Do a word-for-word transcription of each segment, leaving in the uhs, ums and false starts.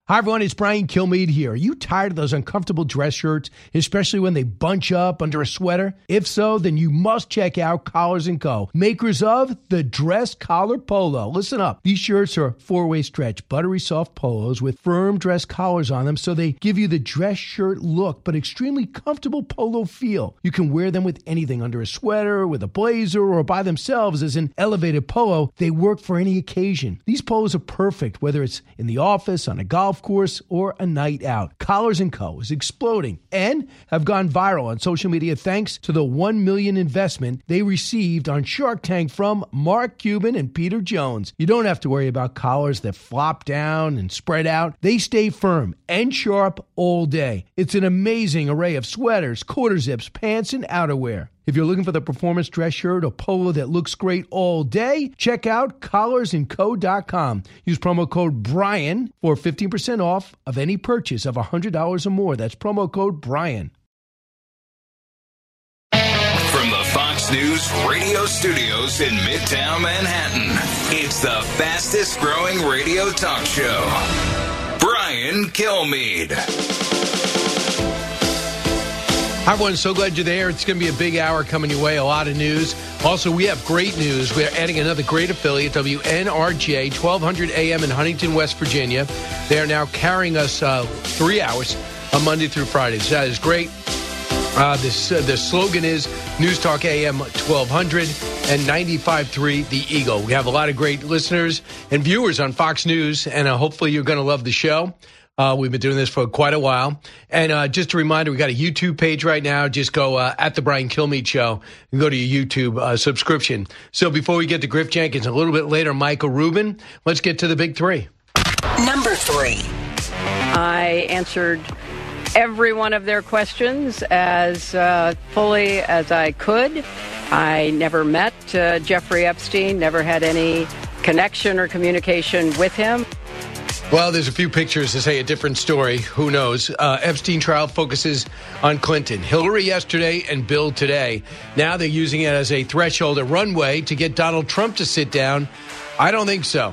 Hi, everyone. It's Brian Kilmeade here. Are you tired of those uncomfortable dress shirts, especially when they bunch up under a sweater? If so, then you must check out Collars and Co., makers of the Dress Collar Polo. Listen up. These shirts are four-way stretch, buttery soft polos with firm dress collars on them, so they give you the dress shirt look, but extremely comfortable polo feel. You can wear them with anything, under a sweater, with a blazer, or by themselves as an elevated polo. They work for any occasion. These polos are perfect, whether it's in the office, on a golf course, or a night out. Collars and Co. is exploding and have gone viral on social media thanks to the one million dollars investment they received on Shark Tank from Mark Cuban and Peter Jones. You don't have to worry about collars that flop down and spread out. They stay firm and sharp all day. It's an amazing array of sweaters, quarter zips, pants, and outerwear. If you're looking for the performance dress shirt or polo that looks great all day, check out collars and co dot com. Use promo code Brian for fifteen percent off of any purchase of one hundred dollars or more. That's promo code Brian. From the Fox News radio studios in Midtown Manhattan, it's the fastest growing radio talk show. Brian Kilmeade. Hi, everyone. So glad you're there. It's going to be a big hour coming your way. A lot of news. Also, we have great news. We're adding another great affiliate, W N R J, twelve hundred A M in Huntington, West Virginia. They are now carrying us uh, three hours on Monday through Friday. So that is great. Uh, this, uh, the slogan is News Talk A M twelve hundred and ninety-five point three The Eagle. We have a lot of great listeners and viewers on Fox News, and uh, hopefully you're going to love the show. Uh, we've been doing this for quite a while. And uh, just a reminder, we got a YouTube page right now. Just go uh, at The Brian Kilmeade Show and go to your YouTube uh, subscription. So before we get to Griff Jenkins, a little bit later, Michael Rubin, let's get to the big three. Number three. I answered every one of their questions as uh, fully as I could. I never met uh, Jeffrey Epstein, never had any connection or communication with him. Well, there's a few pictures to say a different story. Who knows? Uh, Epstein trial focuses on Clinton. Hillary yesterday and Bill today. Now they're using it as a threshold, a runway to get Donald Trump to sit down. I don't think so.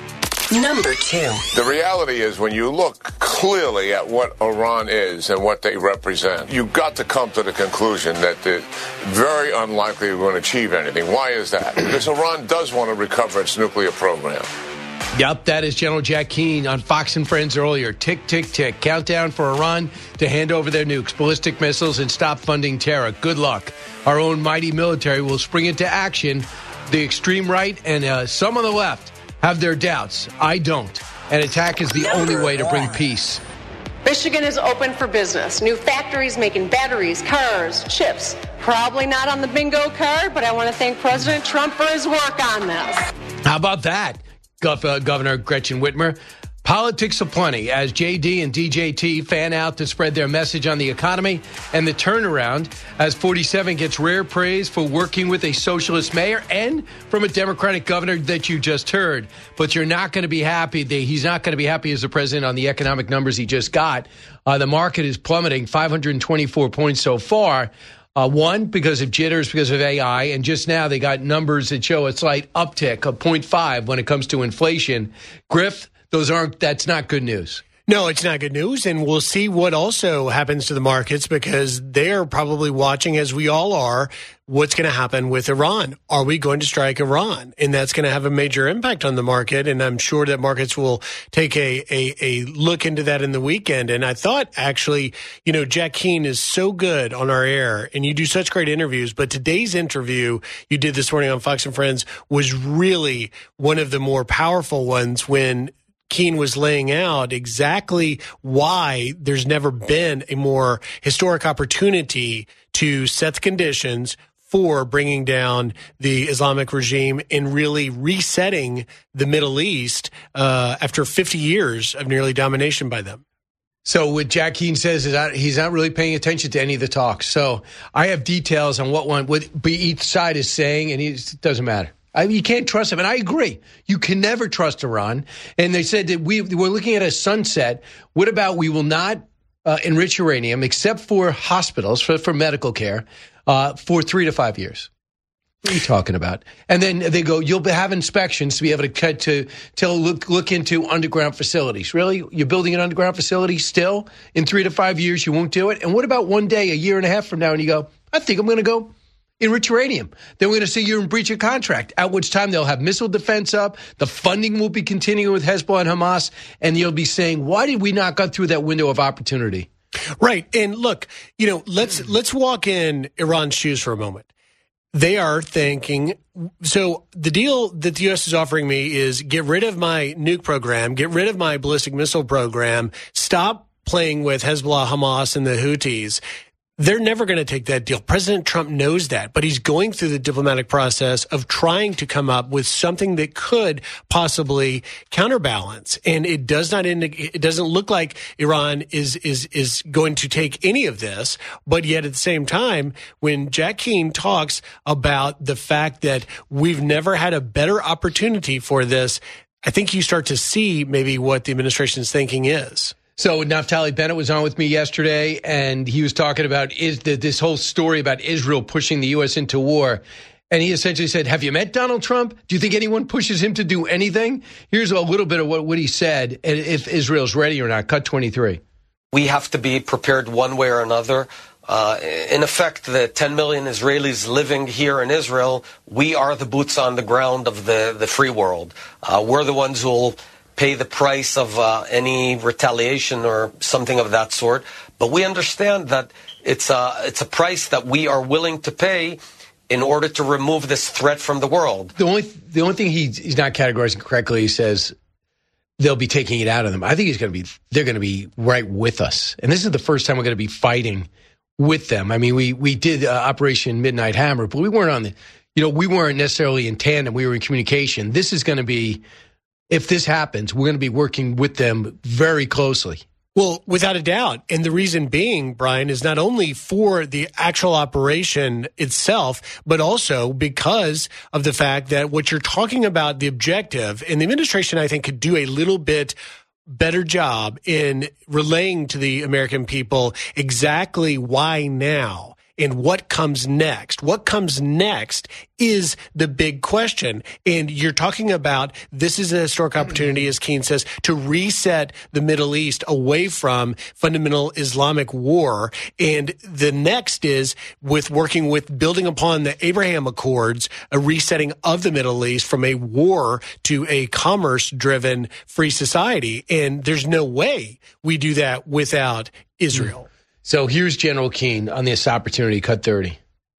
Number two. The reality is when you look clearly at what Iran is and what they represent, you've got to come to the conclusion that they're very unlikely we're going to achieve anything. Why is that? Because Iran does want to recover its nuclear program. Yep, that is General Jack Keane on Fox and Friends earlier. Tick, tick, tick. Countdown for Iran to hand over their nukes, ballistic missiles, and stop funding terror. Good luck. Our own mighty military will spring into action. The extreme right and uh, some on the left have their doubts. I don't. And attack is the only way to bring peace. Michigan is open for business. New factories making batteries, cars, chips. Probably not on the bingo card, but I want to thank President Trump for his work on this. How about that? Governor Gretchen Whitmer. Politics aplenty as J D and D J T fan out to spread their message on the economy and the turnaround as forty-seven gets rare praise for working with a socialist mayor and from a Democratic governor that you just heard. But you're not going to be happy. He's not going to be happy as the president on the economic numbers he just got. Uh, the market is plummeting five hundred twenty-four points so far. Uh, one, because of jitters, because of A I, and just now they got numbers that show a slight uptick of zero point five when it comes to inflation. Griff, those aren't, that's not good news. No, it's not good news, and we'll see what also happens to the markets because they're probably watching, as we all are, what's going to happen with Iran. Are we going to strike Iran? And that's going to have a major impact on the market, and I'm sure that markets will take a, a, a look into that in the weekend. And I thought, actually, you know, Jack Keane is so good on our air, and you do such great interviews, but today's interview you did this morning on Fox and Friends was really one of the more powerful ones when Keane was laying out exactly why there's never been a more historic opportunity to set the conditions for bringing down the Islamic regime and really resetting the Middle East uh, after fifty years of nearly domination by them. So what Jack Keane says is that he's not really paying attention to any of the talks. So I have details on what one what each side is saying, and it doesn't matter. I mean, you can't trust him. And I agree. You can never trust Iran. And they said that we, we're looking at a sunset. What about we will not uh, enrich uranium except for hospitals, for, for medical care, uh, for three to five years? What are you talking about? And then they go, you'll have inspections to be able to cut to, to look, look into underground facilities. Really? You're building an underground facility still? In three to five years, you won't do it? And what about one day, a year and a half from now, and you go, I think I'm going to go enrich uranium. Then we're going to see you're in breach of contract, at which time they'll have missile defense up. The funding will be continuing with Hezbollah and Hamas. And you'll be saying, why did we not go through that window of opportunity? Right. And look, you know, let's let's walk in Iran's shoes for a moment. They are thinking, so the deal that the U S is offering me is get rid of my nuke program, get rid of my ballistic missile program, stop playing with Hezbollah, Hamas, and the Houthis. They're never going to take that deal. President Trump knows that, but he's going through the diplomatic process of trying to come up with something that could possibly counterbalance. And it does not indicate, it doesn't look like Iran is is is going to take any of this. But yet at the same time, when Jack Keane talks about the fact that we've never had a better opportunity for this, I think you start to see maybe what the administration's thinking is. So Naftali Bennett was on with me yesterday, and he was talking about is the, this whole story about Israel pushing the U S into war. And he essentially said, have you met Donald Trump? Do you think anyone pushes him to do anything? Here's a little bit of what, what he said, and if Israel's ready or not. Cut twenty-three. We have to be prepared one way or another. Uh, in effect, the ten million Israelis living here in Israel, we are the boots on the ground of the, the free world. Uh, we're the ones who will pay the price of uh, any retaliation or something of that sort. But we understand that it's a, it's a price that we are willing to pay in order to remove this threat from the world. The only the only thing he's, he's not categorizing correctly, he says they'll be taking it out of them. I think he's going to be they're going to be right with us. And this is the first time we're going to be fighting with them. I mean, we we did uh, Operation Midnight Hammer, but we weren't on the, you know, we weren't necessarily in tandem. We were in communication. This is going to be, if this happens, we're going to be working with them very closely. Well, without a doubt. And the reason being, Brian, is not only for the actual operation itself, but also because of the fact that what you're talking about, the objective, and the administration, I think, could do a little bit better job in relaying to the American people exactly why now and what comes next. What comes next is the big question. And you're talking about this is a historic opportunity, as Keane says, to reset the Middle East away from fundamental Islamic war. And the next is with working with building upon the Abraham Accords, a resetting of the Middle East from a war to a commerce-driven free society. And there's no way we do that without Israel. So here's General Keane on this opportunity, cut thirty.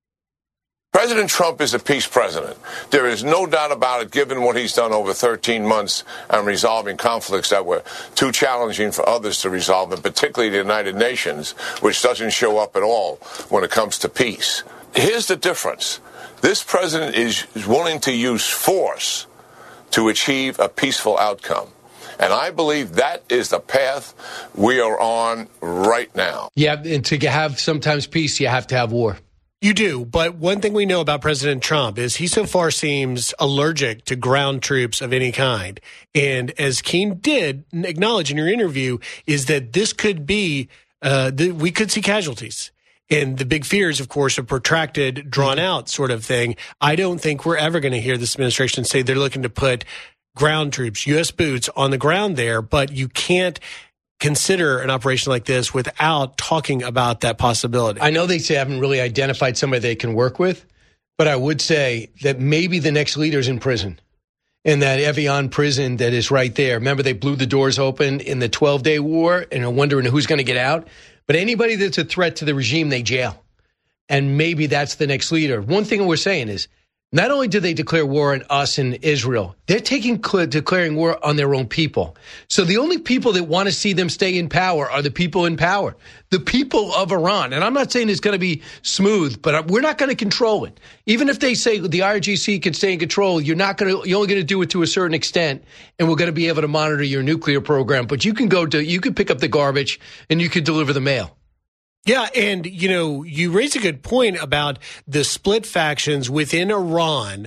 President Trump is a peace president. There is no doubt about it, given what he's done over thirteen months and resolving conflicts that were too challenging for others to resolve, and particularly the United Nations, which doesn't show up at all when it comes to peace. Here's the difference. This president is willing to use force to achieve a peaceful outcome. And I believe that is the path we are on right now. Yeah, and to have sometimes peace, you have to have war. You do, but one thing we know about President Trump is he so far seems allergic to ground troops of any kind. And as Keane did acknowledge in your interview, is that this could be, uh, the, we could see casualties. And the big fears, of course, a protracted, drawn out sort of thing. I don't think we're ever going to hear this administration say they're looking to put ground troops, U S boots on the ground there, but you can't consider an operation like this without talking about that possibility. I know they say haven't really identified somebody they can work with, but I would say that maybe the next leader's in prison, in that Evian prison that is right there. Remember, they blew the doors open in the twelve-day war, and are wondering who's going to get out. But anybody that's a threat to the regime, they jail. And maybe that's the next leader. One thing we're saying is, not only do they declare war on us and Israel, they're taking declaring war on their own people. So the only people that want to see them stay in power are the people in power, the people of Iran. And I'm not saying it's going to be smooth, but we're not going to control it. Even if they say the I R G C can stay in control, you're not going to. You're only going to do it to a certain extent, and we're going to be able to monitor your nuclear program. But you can go to, you can pick up the garbage and you can deliver the mail. Yeah, and, you know, you raise a good point about the split factions within Iran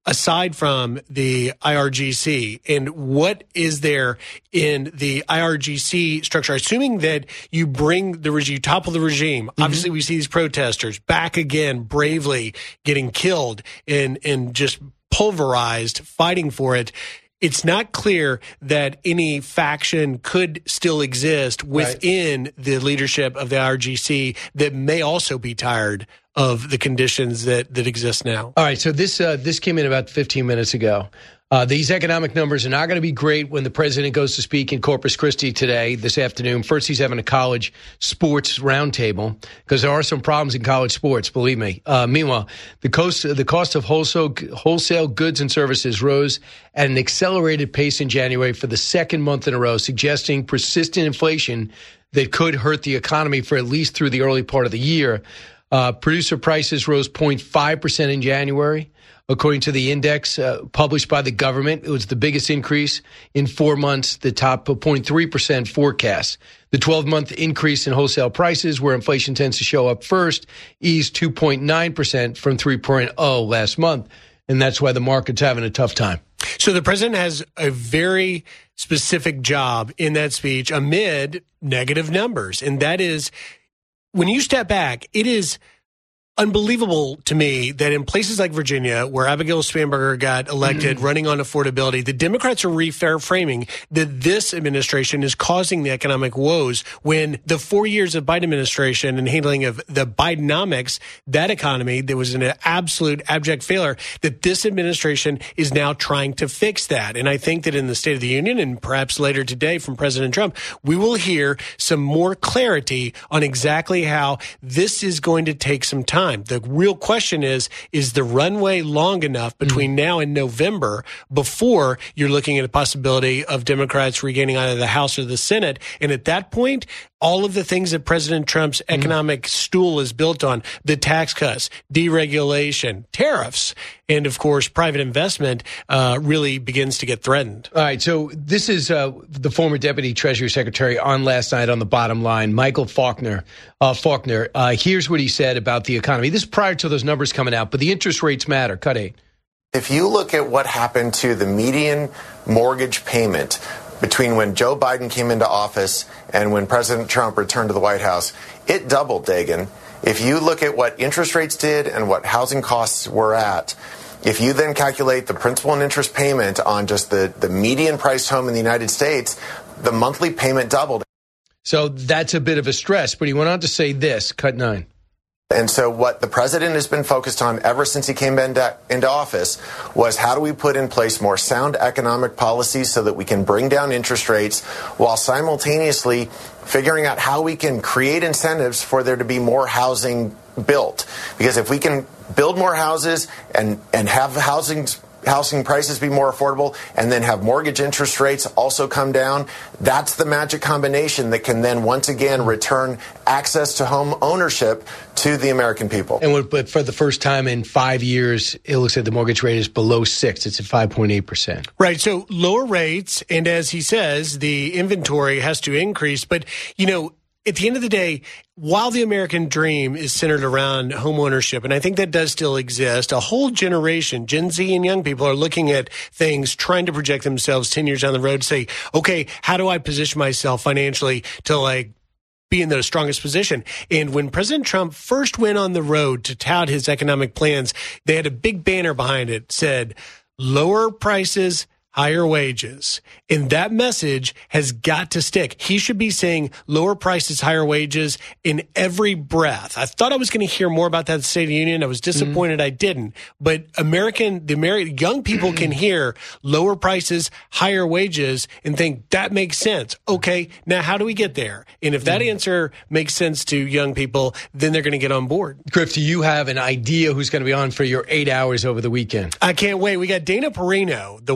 aside from the I R G C, and what is there in the I R G C structure? Assuming that you bring the regime, you topple the regime. Mm-hmm. Obviously, we see these protesters back again, bravely getting killed and and just pulverized, fighting for it. It's not clear that any faction could still exist within right. the leadership of the I R G C that may also be tired of the conditions that, that exist now. All right, so this uh, this came in about fifteen minutes ago. Uh, these economic numbers are not going to be great when the president goes to speak in Corpus Christi today, this afternoon. First, he's having a college sports roundtable because there are some problems in college sports, believe me. Uh, meanwhile, the cost, the cost of wholesale, wholesale goods and services rose at an accelerated pace in January for the second month in a row, suggesting persistent inflation that could hurt the economy for at least through the early part of the year. Uh, producer prices rose zero point five percent in January. According to the index uh, published by the government, it was the biggest increase in four months, the top zero point three percent forecast. The twelve-month increase in wholesale prices, where inflation tends to show up first, eased two point nine percent from three point oh last month, and that's why the market's having a tough time. So the president has a very specific job in that speech amid negative numbers, and that is, when you step back, it is unbelievable to me that in places like Virginia, where Abigail Spanberger got elected mm-hmm. running on affordability, the Democrats are reframing that this administration is causing the economic woes when the four years of Biden administration and handling of the Bidenomics, that economy that was an absolute abject failure, that this administration is now trying to fix that. And I think that in the State of the Union and perhaps later today from President Trump, we will hear some more clarity on exactly how this is going to take some time. The real question is, is the runway long enough between mm-hmm. now and November before you're looking at a possibility of Democrats regaining either the House or the Senate? And at that point, all of the things that President Trump's economic mm-hmm. stool is built on, the tax cuts, deregulation, tariffs, and, of course, private investment uh, really begins to get threatened. All right, so this is uh, the former Deputy Treasury Secretary on last night on the Bottom Line, Michael Faulkner. Uh, Faulkner, uh, here's what he said about the economy. This is prior to those numbers coming out, but the interest rates matter. Cut eight. If you look at what happened to the median mortgage payment between when Joe Biden came into office and when President Trump returned to the White House, it doubled, Dagan. If you look at what interest rates did and what housing costs were at, if you then calculate the principal and interest payment on just the, the median priced home in the United States, the monthly payment doubled. So that's a bit of a stress, but he went on to say this, cut nine. And so what the president has been focused on ever since he came into, into office was how do we put in place more sound economic policies so that we can bring down interest rates while simultaneously figuring out how we can create incentives for there to be more housing built. Because if we can build more houses and, and have housing housing prices be more affordable and then have mortgage interest rates also come down, that's the magic combination that can then once again return access to home ownership to the American people. And but for the first time in five years, it looks like the mortgage rate is below six. It's at five point eight percent. Right. So lower rates. And as he says, the inventory has to increase. But, you know, at the end of the day, while the American dream is centered around homeownership, and I think that does still exist, a whole generation, Gen Z and young people, are looking at things, trying to project themselves ten years down the road, say, okay, how do I position myself financially to, like, be in the strongest position? And when President Trump first went on the road to tout his economic plans, they had a big banner behind it, said, lower prices, higher wages. And that message has got to stick. He should be saying lower prices, higher wages in every breath. I thought I was going to hear more about that at the State of the Union. I was disappointed mm-hmm. I didn't. But American, the American young people can hear lower prices, higher wages and think that makes sense. Okay, now how do we get there? And if that mm-hmm. answer makes sense to young people, then they're going to get on board. Griff, do you have an idea who's going to be on for your eight hours over the weekend? I can't wait. We got Dana Perino, the one and only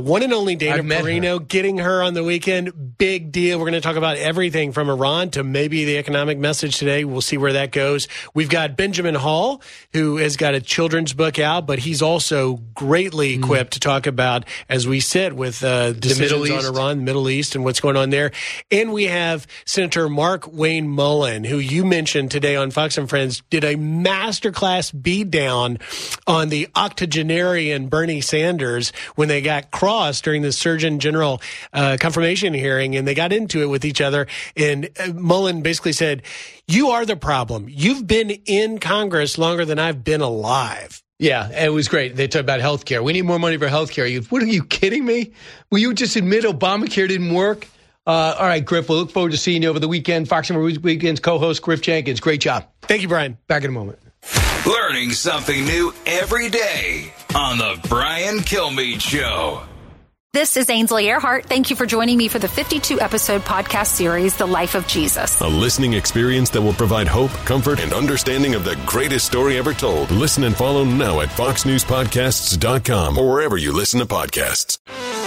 only Dana Perino, getting her on the weekend, big deal. We're going to talk about everything from Iran to maybe the economic message today. We'll see where that goes. We've got Benjamin Hall, who has got a children's book out, but he's also greatly equipped mm. to talk about, as we sit with uh, decisions on Iran, the Middle East, and what's going on there. And we have Senator Mark Wayne Mullen, who you mentioned today on Fox and Friends, did a masterclass beatdown on the octogenarian Bernie Sanders when they got crossed during the Surgeon General uh, confirmation hearing, and they got into it with each other. And uh, Mullen basically said, you are the problem. You've been in Congress longer than I've been alive. Yeah, it was great. They talked about health care. We need more money for health care. You, what, are you kidding me? Will you just admit Obamacare didn't work? Uh, all right, Griff, we'll look forward to seeing you over the weekend. Fox and Friends Weekends co-host Griff Jenkins. Great job. Thank you, Brian. Back in a moment. Learning something new every day on the Brian Kilmeade Show. This is Ainsley Earhart. Thank you for joining me for the fifty-two episode podcast series, The Life of Jesus. A listening experience that will provide hope, comfort, and understanding of the greatest story ever told. Listen and follow now at fox news podcasts dot com or wherever you listen to podcasts.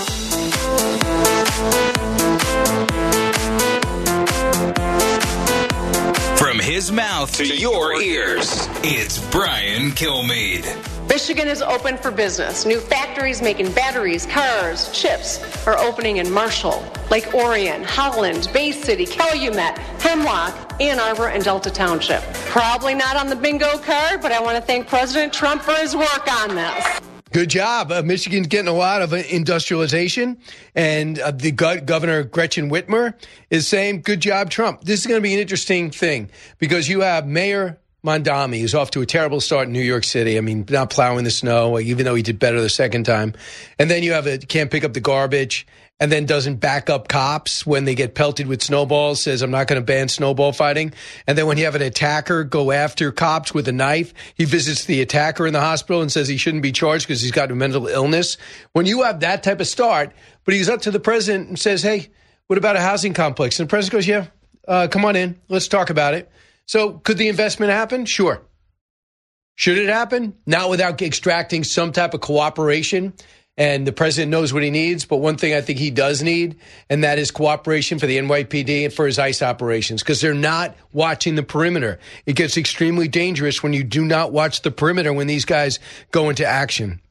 From his mouth to your ears, it's Brian Kilmeade. Michigan is open for business. New factories making batteries, cars, chips are opening in Marshall, Lake Orion, Holland, Bay City, Calumet, Hemlock, Ann Arbor, and Delta Township. Probably not on the bingo card, but I want to thank President Trump for his work on this. Good job. Uh, Michigan's getting a lot of industrialization, and uh, the go- Governor Gretchen Whitmer is saying, good job, Trump. This is going to be an interesting thing because you have Mayor Mondami, who's off to a terrible start in New York City. I mean, not plowing the snow, even though he did better the second time. And then you have a can't pick up the garbage, and then doesn't back up cops when they get pelted with snowballs, says, I'm not going to ban snowball fighting. And then when you have an attacker go after cops with a knife, he visits the attacker in the hospital and says he shouldn't be charged because he's got a mental illness. When you have that type of start, but he's up to the president and says, hey, what about a housing complex? And the president goes, yeah, uh, come on in. Let's talk about it. So could the investment happen? Sure. Should it happen? Not without extracting some type of cooperation. And the president knows what he needs. But one thing I think he does need, and that is cooperation for the N Y P D and for his ICE operations, because they're not watching the perimeter. It gets extremely dangerous when you do not watch the perimeter when these guys go into action.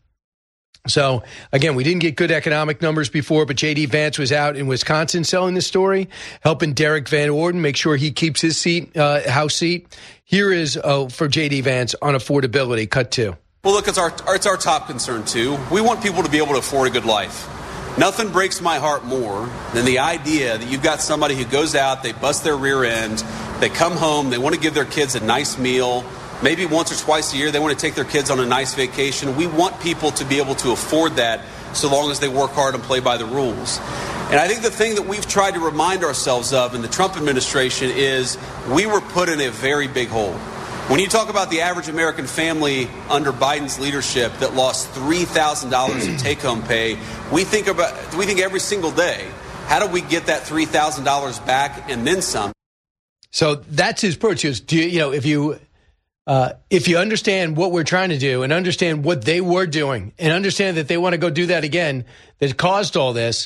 So, again, we didn't get good economic numbers before, but J D. Vance was out in Wisconsin selling the story, helping Derek Van Orden make sure he keeps his seat, uh, House seat. Here is uh, for J D. Vance on affordability, cut two. Well, look, it's our, it's our top concern, too. We want people to be able to afford a good life. Nothing breaks my heart more than the idea that you've got somebody who goes out, they bust their rear end, they come home, they want to give their kids a nice meal. Maybe once or twice a year, they want to take their kids on a nice vacation. We want people to be able to afford that so long as they work hard and play by the rules. And I think the thing that we've tried to remind ourselves of in the Trump administration is we were put in a very big hole. When you talk about the average American family under Biden's leadership that lost three thousand dollars in take-home pay, we think about we think every single day, how do we get that three thousand dollars back and then some? So that's his approach. Is, do you, you know, if you uh, if you understand what we're trying to do and understand what they were doing and understand that they want to go do that again, that caused all this,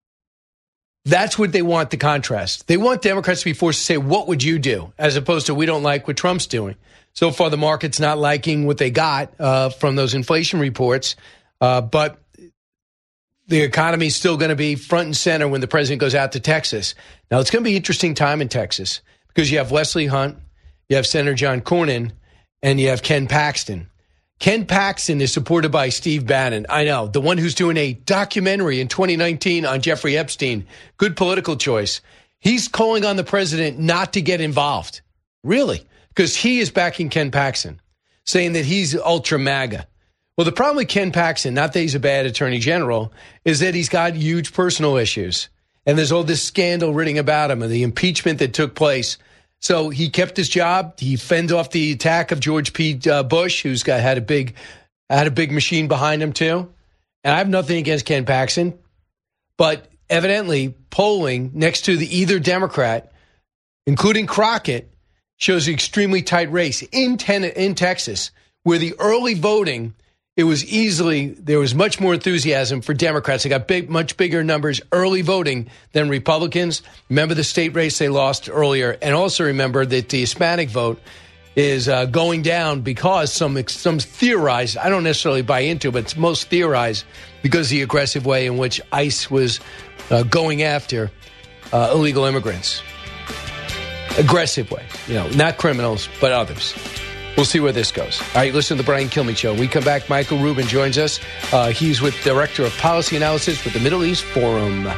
that's what they want, the contrast. They want Democrats to be forced to say, what would you do? As opposed to, we don't like what Trump's doing. So far, the market's not liking what they got uh, from those inflation reports. Uh, but the economy is still going to be front and center when the president goes out to Texas. Now, it's going to be an interesting time in Texas because you have Leslie Hunt, you have Senator John Cornyn, and you have Ken Paxton. Ken Paxton is supported by Steve Bannon. I know, the one who's doing a documentary in twenty nineteen on Jeffrey Epstein. Good political choice. He's calling on the president not to get involved. Really? Because he is backing Ken Paxton, saying that he's ultra MAGA. Well, the problem with Ken Paxton, not that he's a bad attorney general, is that he's got huge personal issues. And there's all this scandal written about him and the impeachment that took place. So he kept his job. He fended off the attack of George P. Uh, Bush, who's got had a big had a big machine behind him, too. And I have nothing against Ken Paxton. But evidently, polling next to the either Democrat, including Crockett, shows an extremely tight race in, ten, in Texas, where the early voting it was easily, there was much more enthusiasm for Democrats. They got big, much bigger numbers early voting than Republicans. Remember the state race they lost earlier. And also remember that the Hispanic vote is uh, going down because some some theorize, I don't necessarily buy into, but it's most theorized because of the aggressive way in which ICE was uh, going after uh, illegal immigrants. Aggressive way, you know, not criminals, but others. We'll see where this goes. All right, listen to the Brian Kilmeade Show. We come back, Michael Rubin joins us. Uh, he's with Director of Policy Analysis with the Middle East Forum.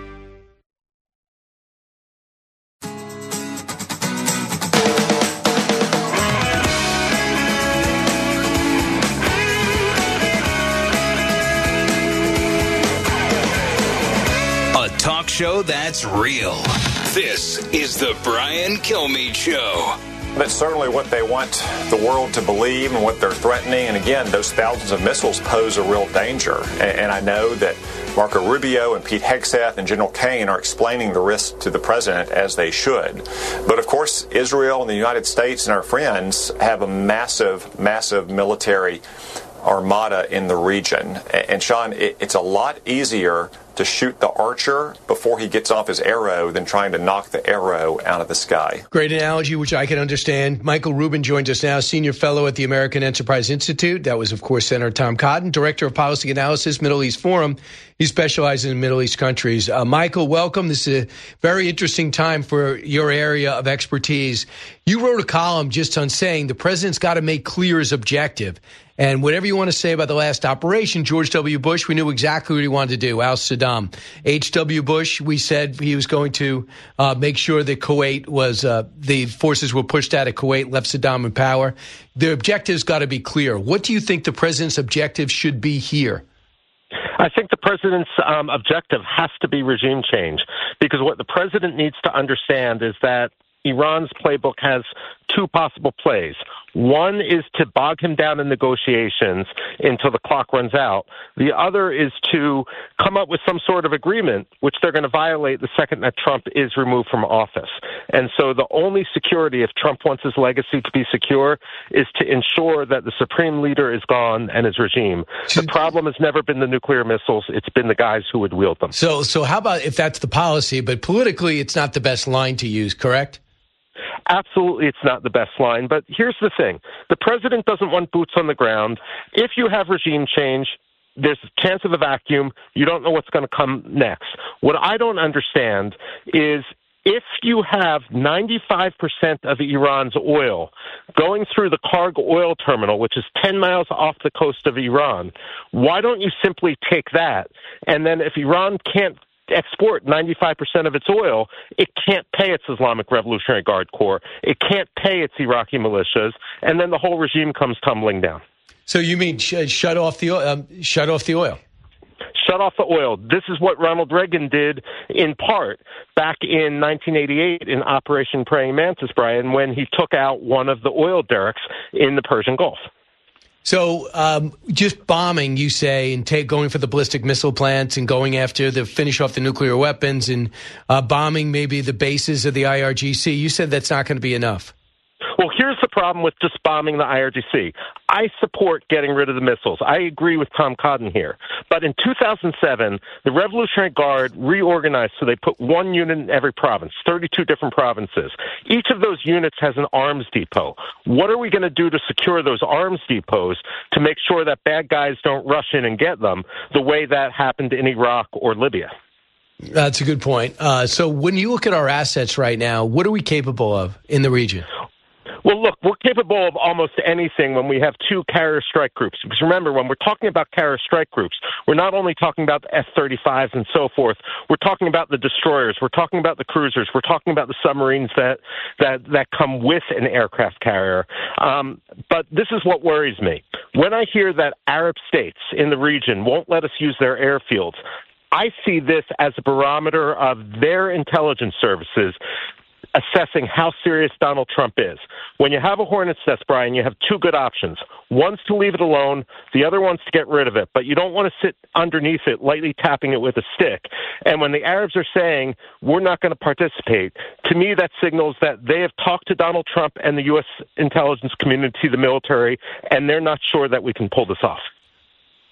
A talk show that's real. This is the Brian Kilmeade Show. That's certainly what they want the world to believe and what they're threatening. And again, those thousands of missiles pose a real danger. And I know that Marco Rubio and Pete Hegseth and General Kaine are explaining the risk to the president, as they should. But of course, Israel and the United States and our friends have a massive, massive military armada in the region. And Sean, it's a lot easier to shoot the archer before he gets off his arrow than trying to knock the arrow out of the sky. Great analogy, which I can understand. Michael Rubin joins us now, Senior Fellow at the American Enterprise Institute. That was, of course, Senator Tom Cotton, Director of Policy Analysis, Middle East Forum. He specializes in Middle East countries. Uh, Michael, welcome. This is a very interesting time for your area of expertise. You wrote a column just on saying the president's got to make clear his objective. And whatever you want to say about the last operation, George W. Bush, we knew exactly what he wanted to do, oust Saddam. H W. Bush, we said he was going to uh, make sure that Kuwait was, uh, the forces were pushed out of Kuwait, left Saddam in power. The objective's got to be clear. What do you think the president's objective should be here? I think the president's um, objective has to be regime change, because what the president needs to understand is that Iran's playbook has two possible plays. One is to bog him down in negotiations until the clock runs out. The other is to come up with some sort of agreement, which they're going to violate the second that Trump is removed from office. And so the only security, if Trump wants his legacy to be secure, is to ensure that the supreme leader is gone and his regime. The problem has never been the nuclear missiles. It's been the guys who would wield them. So, so how about if that's the policy, but politically it's not the best line to use, correct? Absolutely, it's not the best line. But here's the thing. The president doesn't want boots on the ground. If you have regime change, there's a chance of a vacuum. You don't know what's going to come next. What I don't understand is if you have ninety-five percent of Iran's oil going through the Karg oil terminal, which is ten miles off the coast of Iran, why don't you simply take that? And then if Iran can't export ninety-five percent of its oil, it can't pay its Islamic Revolutionary Guard Corps. It can't pay its Iraqi militias, and then the whole regime comes tumbling down. So you mean sh- shut off the oil? Um, shut off the oil? Shut off the oil. This is what Ronald Reagan did in part back in nineteen eighty-eight in Operation Praying Mantis, Brian, when he took out one of the oil derricks in the Persian Gulf. So um, just bombing, you say, and take, going for the ballistic missile plants and going after the finish off the nuclear weapons and uh, bombing maybe the bases of the I R G C. You said that's not going to be enough. Well, here's the problem with just bombing the I R G C. I support getting rid of the missiles. I agree with Tom Cotton here. But in two thousand seven, the Revolutionary Guard reorganized so they put one unit in every province, thirty-two different provinces. Each of those units has an arms depot. What are we going to do to secure those arms depots to make sure that bad guys don't rush in and get them the way that happened in Iraq or Libya? That's a good point. Uh, so when you look at our assets right now, what are we capable of in the region? Well, look, we're capable of almost anything when we have two carrier strike groups. Because remember, when we're talking about carrier strike groups, we're not only talking about the F thirty-fives and so forth. We're talking about the destroyers. We're talking about the cruisers. We're talking about the submarines that that, that come with an aircraft carrier. Um, but this is what worries me. When I hear that Arab states in the region won't let us use their airfields, I see this as a barometer of their intelligence services assessing how serious Donald Trump is. When you have a hornet's nest, Brian, you have two good options. One's to leave it alone. The other one's to get rid of it. But you don't want to sit underneath it, lightly tapping it with a stick. And when the Arabs are saying, we're not going to participate, to me that signals that they have talked to Donald Trump and the U S intelligence community, the military, and they're not sure that we can pull this off.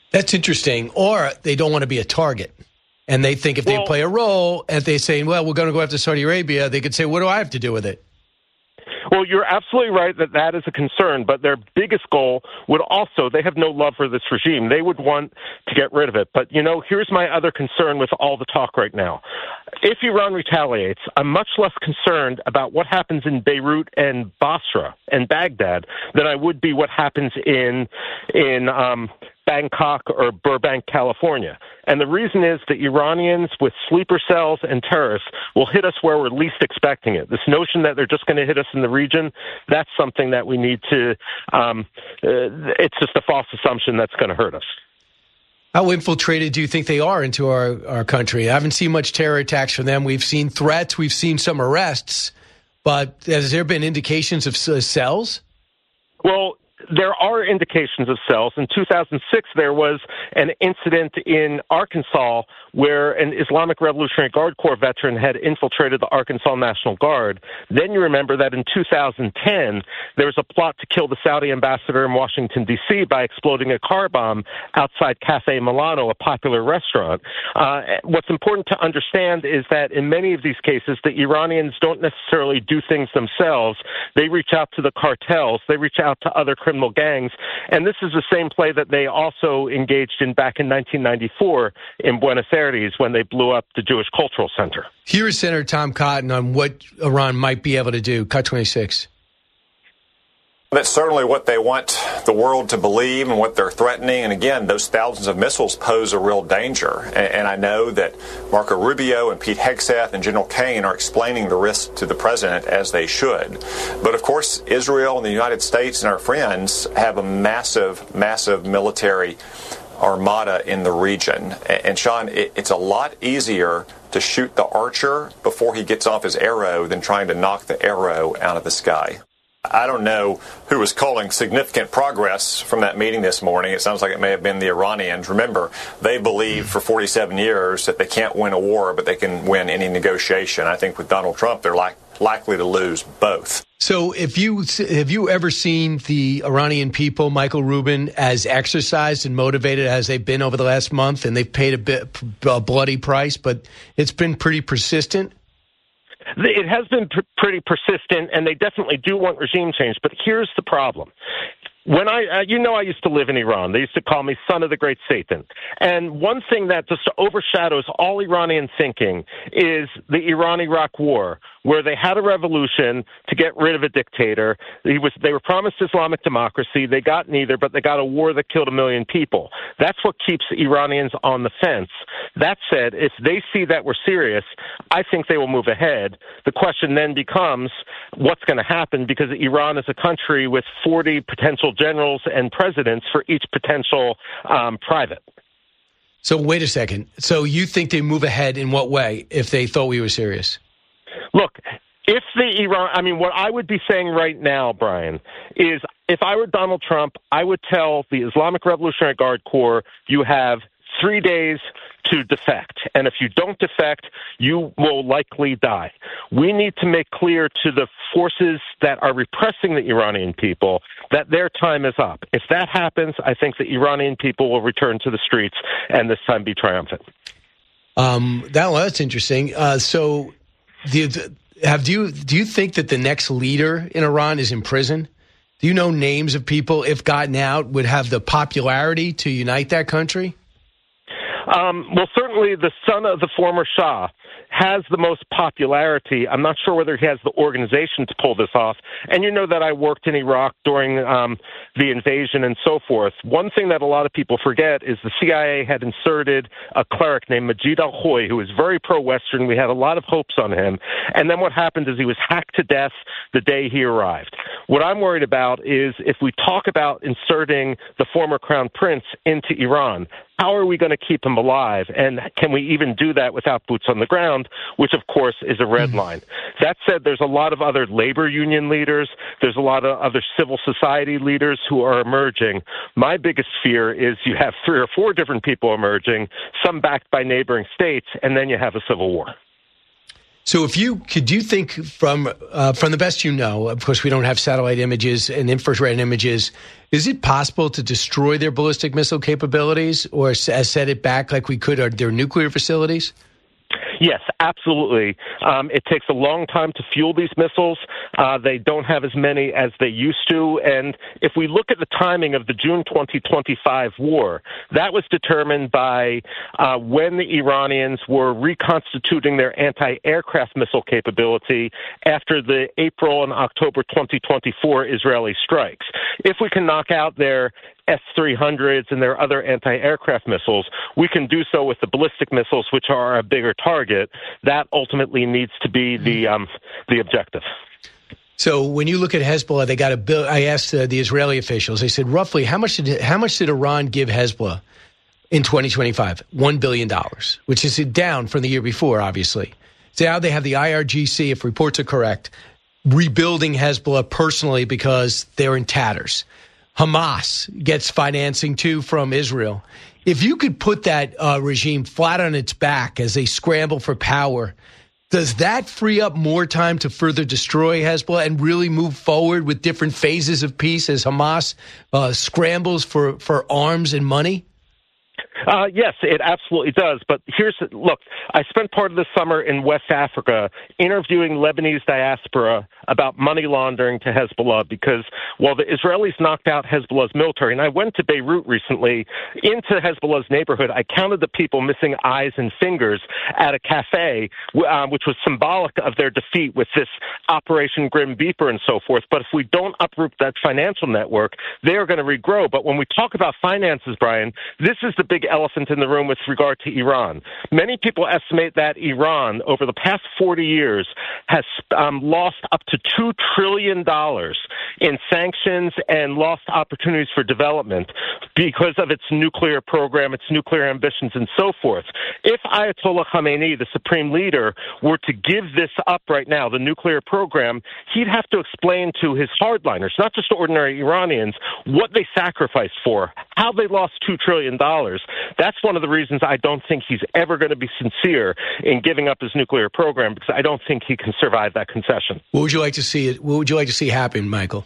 That's interesting. Or they don't want to be a target. And they think if well, they play a role, and they say, well, we're going to go after Saudi Arabia, they could say, what do I have to do with it? Well, you're absolutely right that that is a concern, but their biggest goal would also, they have no love for this regime. They would want to get rid of it. But, you know, here's my other concern with all the talk right now. If Iran retaliates, I'm much less concerned about what happens in Beirut and Basra and Baghdad than I would be what happens in, in, um, Bangkok or Burbank, California. And the reason is that Iranians with sleeper cells and terrorists will hit us where we're least expecting it. This notion that they're just going to hit us in the region, that's something that we need to, um, uh, it's just a false assumption that's going to hurt us. How infiltrated do you think they are into our, our country? I haven't seen much terror attacks from them. We've seen threats. We've seen some arrests. But has there been indications of cells? Well, there are indications of cells. In two thousand six, there was an incident in Arkansas where an Islamic Revolutionary Guard Corps veteran had infiltrated the Arkansas National Guard. Then you remember that in two thousand ten, there was a plot to kill the Saudi ambassador in Washington, D C by exploding a car bomb outside Cafe Milano, a popular restaurant. Uh, what's important to understand is that in many of these cases, the Iranians don't necessarily do things themselves. They reach out to the cartels. They reach out to other criminal gangs. And this is the same play that they also engaged in back in nineteen ninety-four in Buenos Aires when they blew up the Jewish Cultural Center. Here is Senator Tom Cotton on what Iran might be able to do. Cut twenty-six. That's certainly what they want the world to believe and what they're threatening. And again, those thousands of missiles pose a real danger. And, and I know that Marco Rubio and Pete Hegseth and General Kaine are explaining the risk to the president, as they should. But of course, Israel and the United States and our friends have a massive, massive military armada in the region. And, and Sean, it, it's a lot easier to shoot the archer before he gets off his arrow than trying to knock the arrow out of the sky. I don't know who was calling significant progress from that meeting this morning. It sounds like it may have been the Iranians. Remember, they believe for forty-seven years that they can't win a war, but they can win any negotiation. I think with Donald Trump, they're like, likely to lose both. So if you have you ever seen the Iranian people, Michael Rubin, as exercised and motivated as they've been over the last month, and they've paid a bit a bloody price, but it's been pretty persistent? It has been pr- pretty persistent, and they definitely do want regime change. But here's the problem. When I, uh, you know, I used to live in Iran. They used to call me son of the great Satan. And one thing that just overshadows all Iranian thinking is the Iran-Iraq war, where they had a revolution to get rid of a dictator. He was, they were promised Islamic democracy. They got neither, but they got a war that killed a million people. That's what keeps Iranians on the fence. That said, if they see that we're serious, I think they will move ahead. The question then becomes what's going to happen, because Iran is a country with forty potential generals and presidents for each potential um, private. So wait a second. So you think they move ahead in what way if they thought we were serious? Look, if the Iran, I mean, what I would be saying right now, Brian, is if I were Donald Trump, I would tell the Islamic Revolutionary Guard Corps, you have three days to defect. And if you don't defect, you will likely die. We need to make clear to the forces that are repressing the Iranian people that their time is up. If that happens, I think the Iranian people will return to the streets and this time be triumphant. Um, that, well, that's interesting. Uh, so do, have, do, you, do you think that the next leader in Iran is in prison? Do you know names of people, if gotten out, would have the popularity to unite that country? Um, well, certainly the son of the former Shah has the most popularity. I'm not sure whether he has the organization to pull this off. And you know that I worked in Iraq during um, the invasion and so forth. One thing that a lot of people forget is the C I A had inserted a cleric named Majid al-Hoy, who was very pro-Western. We had a lot of hopes on him. And then what happened is he was hacked to death the day he arrived. What I'm worried about is if we talk about inserting the former crown prince into Iran, how are we going to keep him alive? And can we even do that without boots on the ground, which, of course, is a red line? That said, there's a lot of other labor union leaders. There's a lot of other civil society leaders who are emerging. My biggest fear is you have three or four different people emerging, some backed by neighboring states, and then you have a civil war. So if you could you think from uh, from the best you know, of course we don't have satellite images and infrared images, is it possible to destroy their ballistic missile capabilities or set it back like we could at their nuclear facilities? Yes, absolutely. Um, it takes a long time to fuel these missiles. Uh, they don't have as many as they used to. And if we look at the timing of the June twenty twenty-five war, that was determined by uh, when the Iranians were reconstituting their anti-aircraft missile capability after the April and October twenty twenty-four Israeli strikes. If we can knock out their S three hundreds and their other anti-aircraft missiles, we can do so with the ballistic missiles, which are a bigger target. That ultimately needs to be the um, the objective. So when you look at Hezbollah, they got a bill. I asked uh, the Israeli officials. They said roughly how much did how much did Iran give Hezbollah in twenty twenty-five? One billion dollars, which is down from the year before, obviously. So now they have the I R G C, if reports are correct, rebuilding Hezbollah personally because they're in tatters. Hamas gets financing, too, from Israel. If you could put that uh, regime flat on its back as they scramble for power, does that free up more time to further destroy Hezbollah and really move forward with different phases of peace as Hamas uh, scrambles for, for arms and money? Uh, yes, it absolutely does. But here's, look, I spent part of the summer in West Africa interviewing Lebanese diaspora about money laundering to Hezbollah because while the Israelis knocked out Hezbollah's military, and I went to Beirut recently into Hezbollah's neighborhood, I counted the people missing eyes and fingers at a cafe, uh, which was symbolic of their defeat with this Operation Grim Reaper and so forth. But if we don't uproot that financial network, they are going to regrow. But when we talk about finances, Brian, this is the big elephant in the room with regard to Iran. Many people estimate that Iran, over the past forty years, has um, lost up to two trillion dollars in sanctions and lost opportunities for development because of its nuclear program, its nuclear ambitions, and so forth. If Ayatollah Khamenei, the supreme leader, were to give this up right now, the nuclear program, he'd have to explain to his hardliners, not just ordinary Iranians, what they sacrificed for, how they lost two trillion dollars. That's one of the reasons I don't think he's ever going to be sincere in giving up his nuclear program, because I don't think he can survive that concession. What would you like to see? What would you like to see happen, Michael?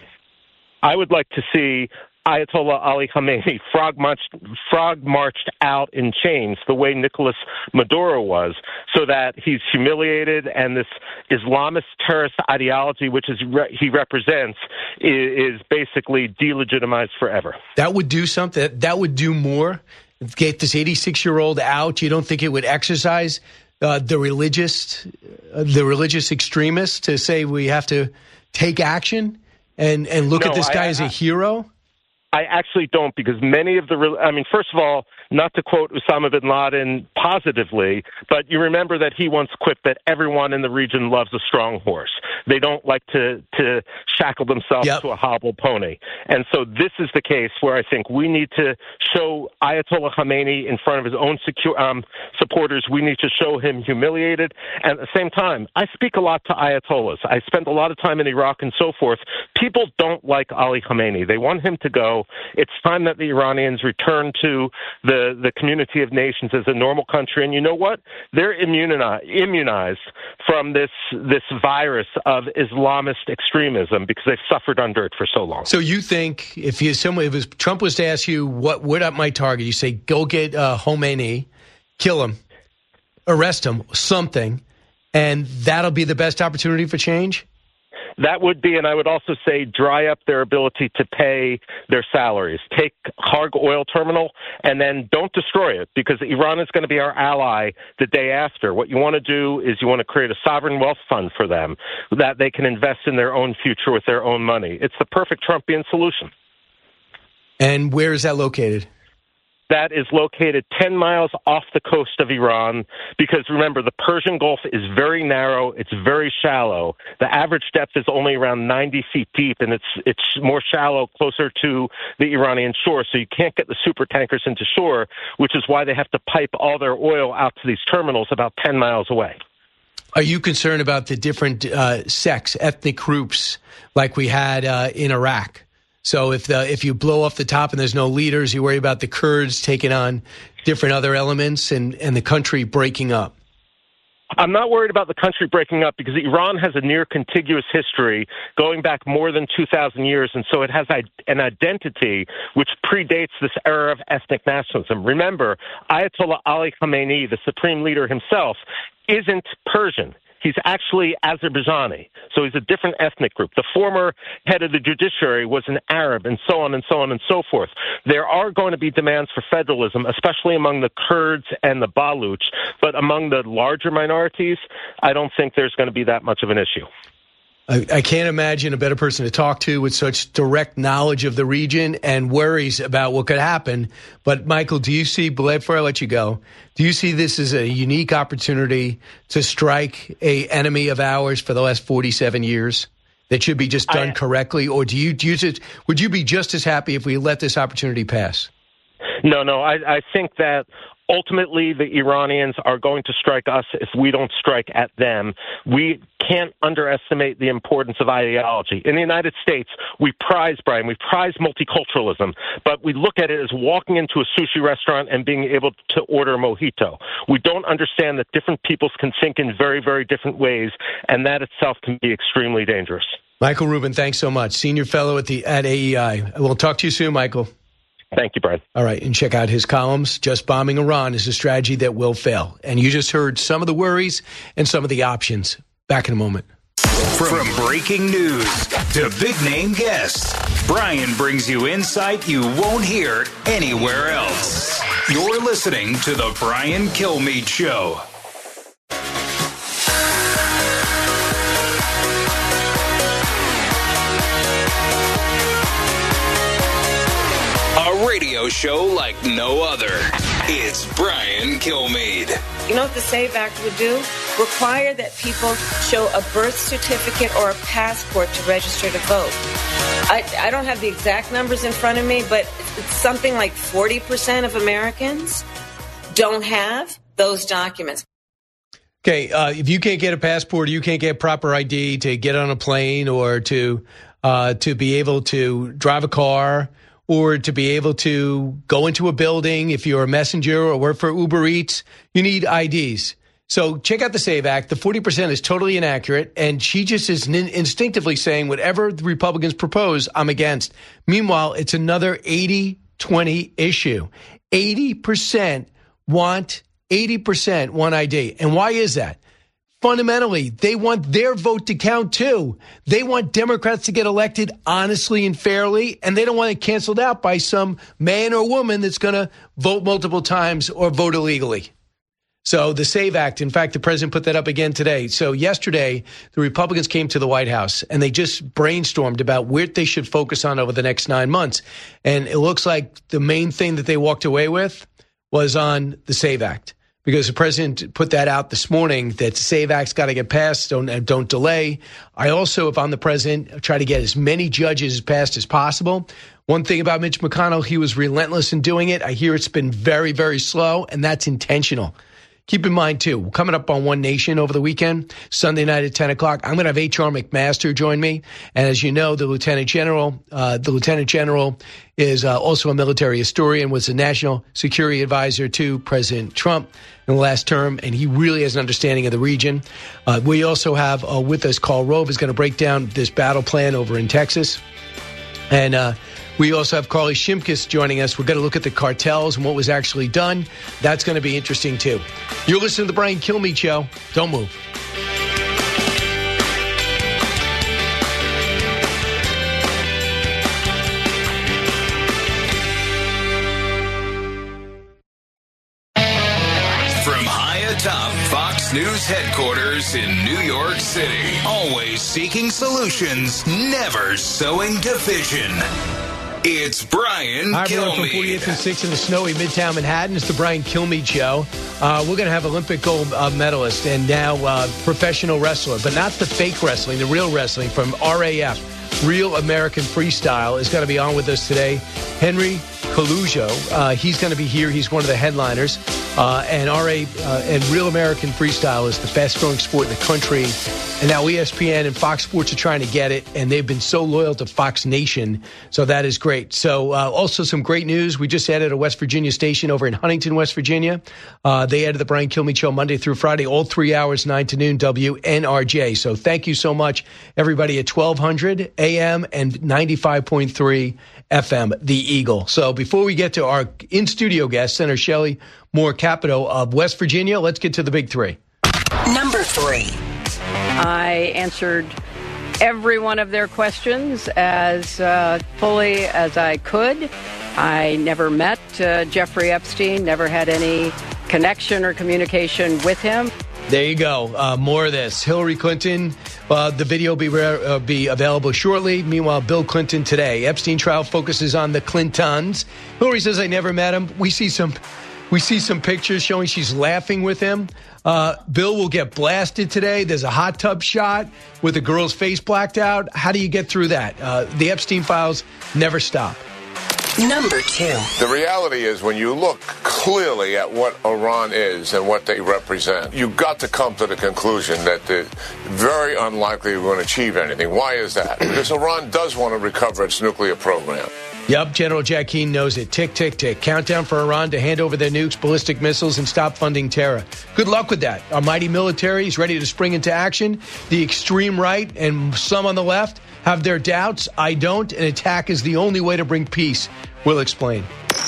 I would like to see Ayatollah Ali Khamenei frog marched, frog marched out in chains the way Nicolas Maduro was, so that he's humiliated and this Islamist terrorist ideology, which is re- he represents, is, is basically delegitimized forever. That would do something. That would do more. Get this eighty-six-year-old out. You don't think it would exercise uh, the religious, uh, the religious extremists to say we have to take action and and look no, at this guy I, as a I, hero? I actually don't, because many of the, I mean, first of all, not to quote Osama bin Laden positively, but you remember that he once quipped that everyone in the region loves a strong horse. They don't like to, to shackle themselves yep. to a hobbled pony. And so this is the case where I think we need to show Ayatollah Khamenei in front of his own secure, um, supporters. We need to show him humiliated. And at the same time, I speak a lot to Ayatollahs. I spent a lot of time in Iraq and so forth. People don't like Ali Khamenei. They want him to go. It's time that the Iranians return to the, the community of nations as a normal country. And you know what? They're immunized, immunized from this this virus of Islamist extremism because they've suffered under it for so long. So you think if you, someone, if Trump was to ask you, what, what up my target, you say, go get uh, Khomeini, kill him, arrest him, something, and that'll be the best opportunity for change? That would be, and I would also say, dry up their ability to pay their salaries. Take Harg Oil Terminal and then don't destroy it, because Iran is going to be our ally the day after. What you want to do is you want to create a sovereign wealth fund for them that they can invest in their own future with their own money. It's the perfect Trumpian solution. And where is that located? That is located ten miles off the coast of Iran, because remember, the Persian Gulf is very narrow, it's very shallow. The average depth is only around ninety feet deep, and it's it's more shallow, closer to the Iranian shore, so you can't get the super tankers into shore, which is why they have to pipe all their oil out to these terminals about ten miles away. Are you concerned about the different uh, sects, ethnic groups like we had uh, in Iraq? So if the, if you blow off the top and there's no leaders, you worry about the Kurds taking on different other elements and, and the country breaking up. I'm not worried about the country breaking up because Iran has a near contiguous history going back more than two thousand years, and so it has an identity which predates this era of ethnic nationalism. Remember, Ayatollah Ali Khamenei, the supreme leader himself, isn't Persian. He's actually Azerbaijani, so he's a different ethnic group. The former head of the judiciary was an Arab, and so on and so on and so forth. There are going to be demands for federalism, especially among the Kurds and the Baluch, but among the larger minorities, I don't think there's going to be that much of an issue. I, I can't imagine a better person to talk to with such direct knowledge of the region and worries about what could happen. But, Michael, do you see, before I let you go, do you see this as a unique opportunity to strike a enemy of ours for the last forty-seven years that should be just done I, correctly? Or do you, do you just, would you be just as happy if we let this opportunity pass? No, no, I, I think that ultimately the Iranians are going to strike us if we don't strike at them. We can't underestimate the importance of ideology. In the United States, we prize, Brian, we prize multiculturalism, but we look at it as walking into a sushi restaurant and being able to order a mojito. We don't understand that different peoples can think in very, very different ways, and that itself can be extremely dangerous. Michael Rubin, thanks so much. Senior fellow at the at A E I. We'll talk to you soon, Michael. Thank you, Brian. All right, and check out his columns. Just bombing Iran is a strategy that will fail. And you just heard some of the worries and some of the options. Back in a moment. From breaking news to big-name guests, Brian brings you insight you won't hear anywhere else. You're listening to The Brian Kilmeade Show. A radio show like no other. It's Brian Kilmeade. You know what the SAVE Act would do? Require that people show a birth certificate or a passport to register to vote. I, I don't have the exact numbers in front of me, but it's something like forty percent of Americans don't have those documents. Okay, uh, if you can't get a passport, or you can't get proper I D to get on a plane or to uh, to be able to drive a car, or to be able to go into a building, if you're a messenger or work for Uber Eats, you need I Ds. So check out the SAVE Act. The forty percent is totally inaccurate, and she just is instinctively saying whatever the Republicans propose, I'm against. Meanwhile, it's another eighty twenty issue. eighty percent want eighty percent want I D. And why is that? Fundamentally, they want their vote to count too. They want Democrats to get elected honestly and fairly, and they don't want it canceled out by some man or woman that's going to vote multiple times or vote illegally. So the SAVE Act, in fact, the president put that up again today. So yesterday, the Republicans came to the White House and they just brainstormed about where they should focus on over the next nine months. And it looks like the main thing that they walked away with was on the SAVE Act. Because the president put that out this morning that the SAVE Act's got to get passed, don't don't delay. I also, if I'm the president, try to get as many judges passed as possible. One thing about Mitch McConnell, he was relentless in doing it. I hear it's been very, very slow, and that's intentional. Keep in mind, too, coming up on One Nation over the weekend, Sunday night at ten o'clock, I'm going to have H R McMaster join me. And as you know, the Lieutenant General, uh, the Lieutenant General is uh, also a military historian, was a national security advisor to President Trump in the last term, and he really has an understanding of the region. Uh, we also have uh, with us, Karl Rove is going to break down this battle plan over in Texas. And uh we also have Carly Shimkus joining us. We're going to look at the cartels and what was actually done. That's going to be interesting, too. You're listening to The Brian Kilmeade Show. Don't move. From high atop Fox News headquarters in New York City, always seeking solutions, never sowing division. It's Brian Hi, everyone, Kilmeade. from forty-eighth and sixth in the snowy Midtown Manhattan. It's the Brian Kilmeade Show. Uh, we're going to have Olympic gold uh, medalist and now uh, professional wrestler, but not the fake wrestling, the real wrestling from R A F, Real American Freestyle, is going to be on with us today. Henry Cejudo, uh, he's going to be here. He's one of the headliners. Uh, and R A uh, and Real American Freestyle is the fastest growing sport in the country. And now E S P N and Fox Sports are trying to get it, and they've been so loyal to Fox Nation, so that is great. So uh, also some great news. We just added a West Virginia station over in Huntington, West Virginia. Uh, they added the Brian Kilmeade Show Monday through Friday, all three hours, nine to noon, W N R J. So thank you so much, everybody at twelve hundred A M and ninety-five point three F M, The Eagle. So before we get to our in-studio guest, Senator Shelley Moore Capito of West Virginia, let's get to the big three. Number three. I answered every one of their questions as uh, fully as I could. I never met uh, Jeffrey Epstein, never had any connection or communication with him. There you go. Uh, more of this. Hillary Clinton, uh, the video will be, re- uh, be available shortly. Meanwhile, Bill Clinton today. Epstein trial focuses on the Clintons. Hillary says, I never met him. We see some... We see some pictures showing she's laughing with him. Uh, Bill will get blasted today. There's a hot tub shot with a girl's face blacked out. How do you get through that? Uh, the Epstein files never stop. Number two. The reality is when you look clearly at what Iran is and what they represent, you've got to come to the conclusion that they're very unlikely we're going to achieve anything. Why is that? Because Iran does want to recover its nuclear program. Yep, General Jack Keane knows it. Tick, tick, tick. Countdown for Iran to hand over their nukes, ballistic missiles, and stop funding terror. Good luck with that. Our mighty military is ready to spring into action. The extreme right and some on the left have their doubts. I don't. An attack is the only way to bring peace. We'll explain.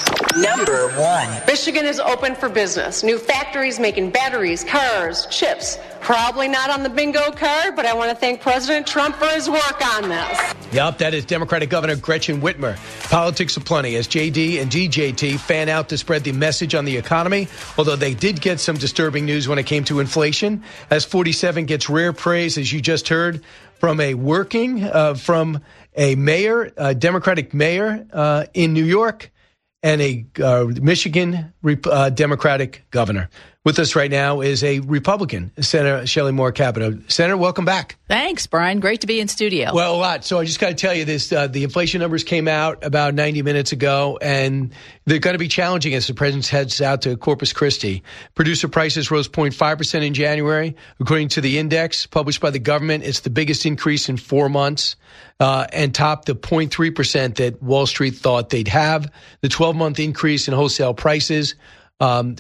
Number one. Michigan is open for business. New factories making batteries, cars, chips. Probably not on the bingo card, but I want to thank President Trump for his work on this. Yep, that is Democratic Governor Gretchen Whitmer. Politics of plenty as J D and D J T fan out to spread the message on the economy, although they did get some disturbing news when it came to inflation, as forty-seven gets rare praise, as you just heard, from a working, uh, from a mayor, a Democratic mayor uh, in New York, and a uh, Michigan uh, Democratic governor. With us right now is a Republican, Senator Shelley Moore Capito. Senator, welcome back. Thanks, Brian. Great to be in studio. Well, a lot. So I just got to tell you this. Uh, the inflation numbers came out about ninety minutes ago, and they're going to be challenging as the president heads out to Corpus Christi. Producer prices rose zero point five percent in January. According to the index published by the government, it's the biggest increase in four months uh, and topped the zero point three percent that Wall Street thought they'd have. The twelve-month increase in wholesale prices um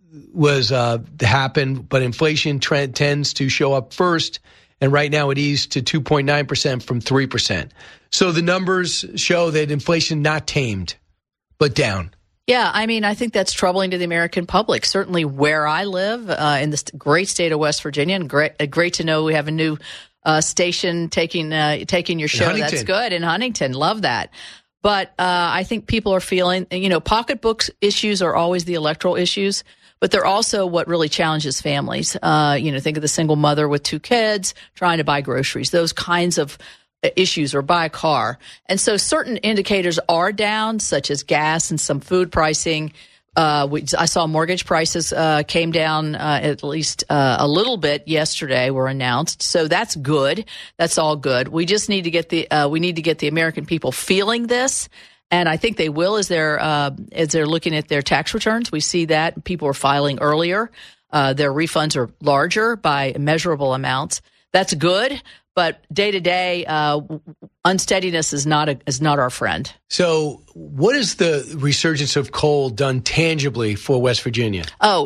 was uh, happened, but inflation trend tends to show up first, and right now it eased to two point nine percent from three percent. So the numbers show that inflation not tamed, but down. Yeah, I mean, I think that's troubling to the American public. Certainly where I live, uh, in this great state of West Virginia, and great, uh, great to know we have a new uh, station taking uh, taking your show. That's good in Huntington. Love that. But uh, I think people are feeling, you know, pocketbooks issues are always the electoral issues. But they're also what really challenges families. Uh, you know, think of the single mother with two kids trying to buy groceries, those kinds of issues, or buy a car. And so certain indicators are down, such as gas and some food pricing. Uh, we, I saw mortgage prices uh, came down uh, at least uh, a little bit yesterday, were announced. So that's good. That's all good. We just need to get the uh, we need to get the American people feeling this. And I think they will as they're uh, as they're looking at their tax returns. We see that people are filing earlier. Uh, their refunds are larger by measurable amounts. That's good, but day to day unsteadiness is not a, is not our friend. So, what has the resurgence of coal done tangibly for West Virginia? Oh.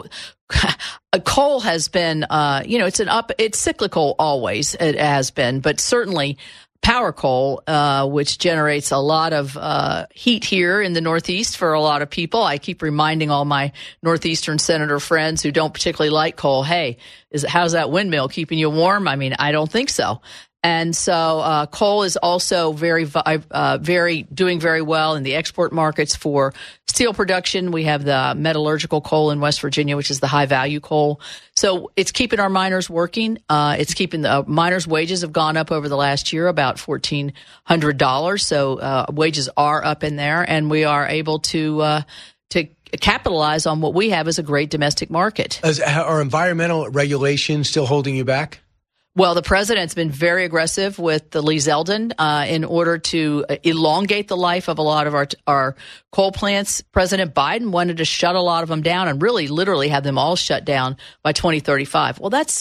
Coal has been, uh, you know, it's an up. It's cyclical always. It has been, but certainly. Power coal, uh, which generates a lot of uh, heat here in the Northeast for a lot of people. I keep reminding all my Northeastern senator friends who don't particularly like coal, hey, is how's that windmill keeping you warm? I mean, I don't think so. And so uh, coal is also very, uh, very doing very well in the export markets for steel production. We have the metallurgical coal in West Virginia, which is the high value coal. So it's keeping our miners working. Uh, it's keeping the uh, miners' wages have gone up over the last year, about fourteen hundred dollars. So uh, wages are up in there, and we are able to uh, to capitalize on what we have as a great domestic market. As, are environmental regulations still holding you back? Well, the president's been very aggressive with the Lee Zeldin uh, in order to elongate the life of a lot of our our coal plants. President Biden wanted to shut a lot of them down and really literally have them all shut down by twenty thirty-five. Well, that's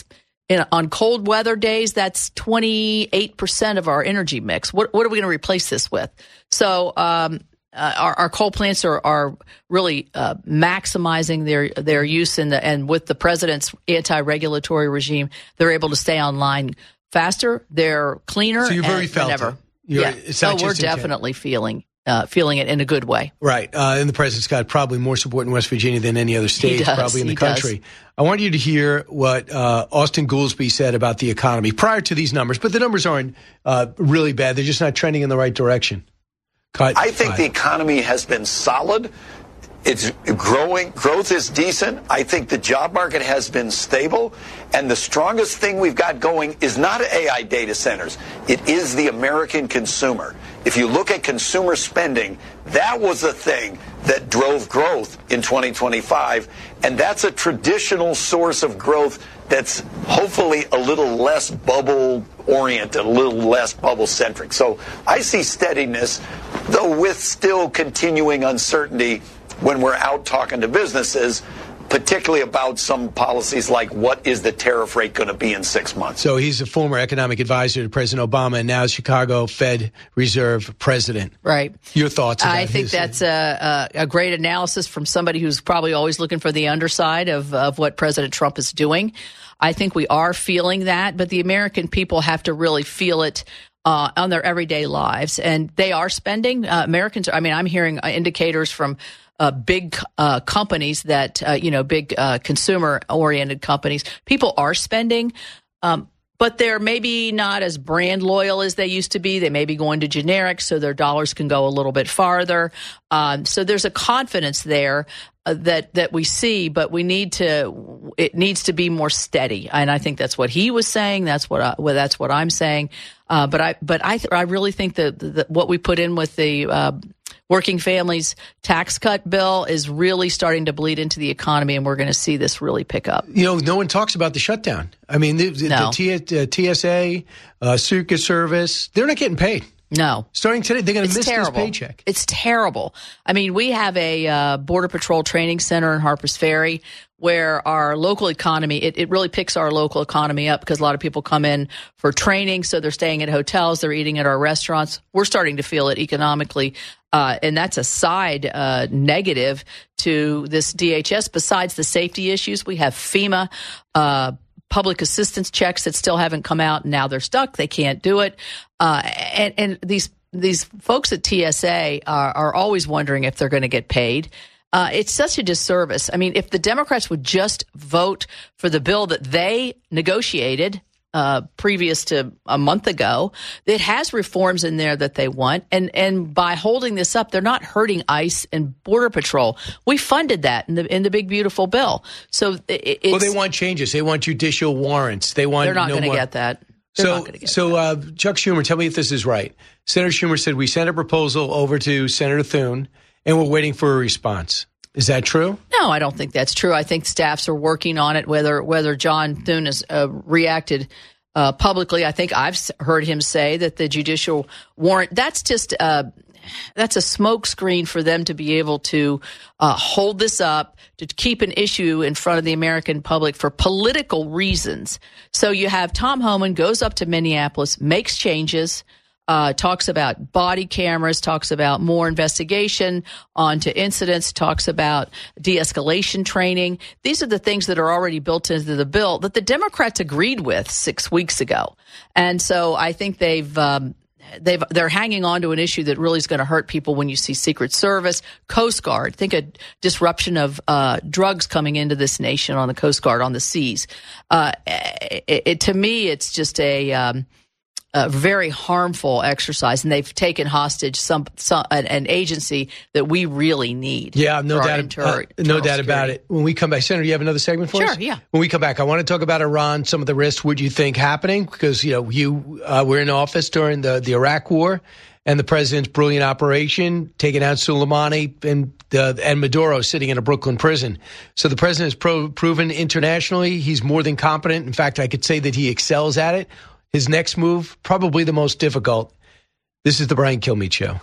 in, on cold weather days, that's twenty-eight percent of our energy mix. What, what are we going to replace this with? So um, uh, our, our coal plants are, are really uh, maximizing their their use, in the, and with the president's anti-regulatory regime, they're able to stay online faster. They're cleaner. So you've already and felt whenever. it. You're, yeah. It's not oh, we're just intent. definitely feeling uh, feeling it in a good way. Right. Uh, and the president's got probably more support in West Virginia than any other state, He does. probably in the He country. does. I want you to hear what uh, Austin Goolsbee said about the economy prior to these numbers, but the numbers aren't uh, really bad. They're just not trending in the right direction. Cut I think five. the economy has been solid. It's growing. Growth is decent. I think the job market has been stable. And the strongest thing we've got going is not A I data centers. It is the American consumer. If you look at consumer spending, that was the thing that drove growth in twenty twenty-five. And that's a traditional source of growth that's hopefully a little less bubble-oriented, a little less bubble-centric. So I see steadiness, though with still continuing uncertainty when we're out talking to businesses, particularly about some policies like what is the tariff rate going to be in six months. So he's a former economic advisor to President Obama and now Chicago Fed Reserve president. Right. Your thoughts about I think his, that's a, a, a great analysis from somebody who's probably always looking for the underside of, of what President Trump is doing. I think we are feeling that, but the American people have to really feel it uh, on their everyday lives. And they are spending. Uh, Americans, I mean, I'm hearing indicators from Uh, big uh, companies that, uh, you know, big uh, consumer-oriented companies. People are spending, um, but they're maybe not as brand loyal as they used to be. They may be going to generics, so their dollars can go a little bit farther. Um, so there's a confidence there uh, that that we see, but we need to. It needs to be more steady, and I think that's what he was saying. That's what I, well, that's what I'm saying. Uh, but I but I th- I really think that, that what we put in with the uh, Working Families Tax Cut bill is really starting to bleed into the economy, and we're going to see this really pick up. You know, no one talks about the shutdown. I mean, the, the, No. the T, uh, T S A, uh, Secret Service, they're not getting paid. No. Starting today, they're going to It's miss terrible. this paycheck. It's terrible. I mean, we have a uh, Border Patrol training center in Harpers Ferry where our local economy, it, it really picks our local economy up because a lot of people come in for training, so they're staying at hotels, they're eating at our restaurants. We're starting to feel it economically, uh, and that's a side uh, negative to this D H S. Besides the safety issues, we have FEMA uh public assistance checks that still haven't come out. And now they're stuck. They can't do it. Uh, and, and these these folks at T S A are, are always wondering if they're going to get paid. Uh, it's such a disservice. I mean, if the Democrats would just vote for the bill that they negotiated uh, previous to a month ago, it has reforms in there that they want. And and by holding this up, they're not hurting ICE and Border Patrol. We funded that in the in the big beautiful bill. So it, it's, Well, they want changes. They want judicial warrants. They want they're not no going to more- get that. They're not So, gonna get so uh, Chuck Schumer, tell me if this is right. Senator Schumer said we sent a proposal over to Senator Thune, and we're waiting for a response. Is that true? No, I don't think that's true. I think staffs are working on it. Whether whether John Thune has uh, reacted uh, publicly, I think I've s- heard him say that the judicial warrant, that's just uh, that's a smokescreen for them to be able to uh, hold this up, to keep an issue in front of the American public for political reasons. So you have Tom Homan goes up to Minneapolis, makes changes, uh, talks about body cameras, talks about more investigation onto incidents, talks about de-escalation training. These are the things that are already built into the bill that the Democrats agreed with six weeks ago. And so I think they've um, They've, they're hanging on to an issue that really is going to hurt people when you see Secret Service, Coast Guard. Think a disruption of uh, drugs coming into this nation on the Coast Guard, on the seas. Uh, it, it, to me, it's just a, um, a very harmful exercise, and they've taken hostage some, some an, an agency that we really need. Yeah, no for our doubt, inter- uh, no internal doubt about security. it. When we come back, Senator, you have another segment for Sure, us? yeah. When we come back, I want to talk about Iran, some of the risks, what you think happening, because, you know, you uh, were in office during the, the Iraq War and the president's brilliant operation, taking out Soleimani and uh, and Maduro sitting in a Brooklyn prison. So the president has pro- proven internationally he's more than competent. In fact, I could say that he excels at it. His next move, probably the most difficult. This is the Brian Kilmeade Show.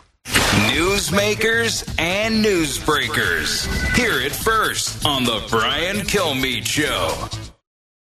Newsmakers and newsbreakers. Hear it first on the Brian Kilmeade Show.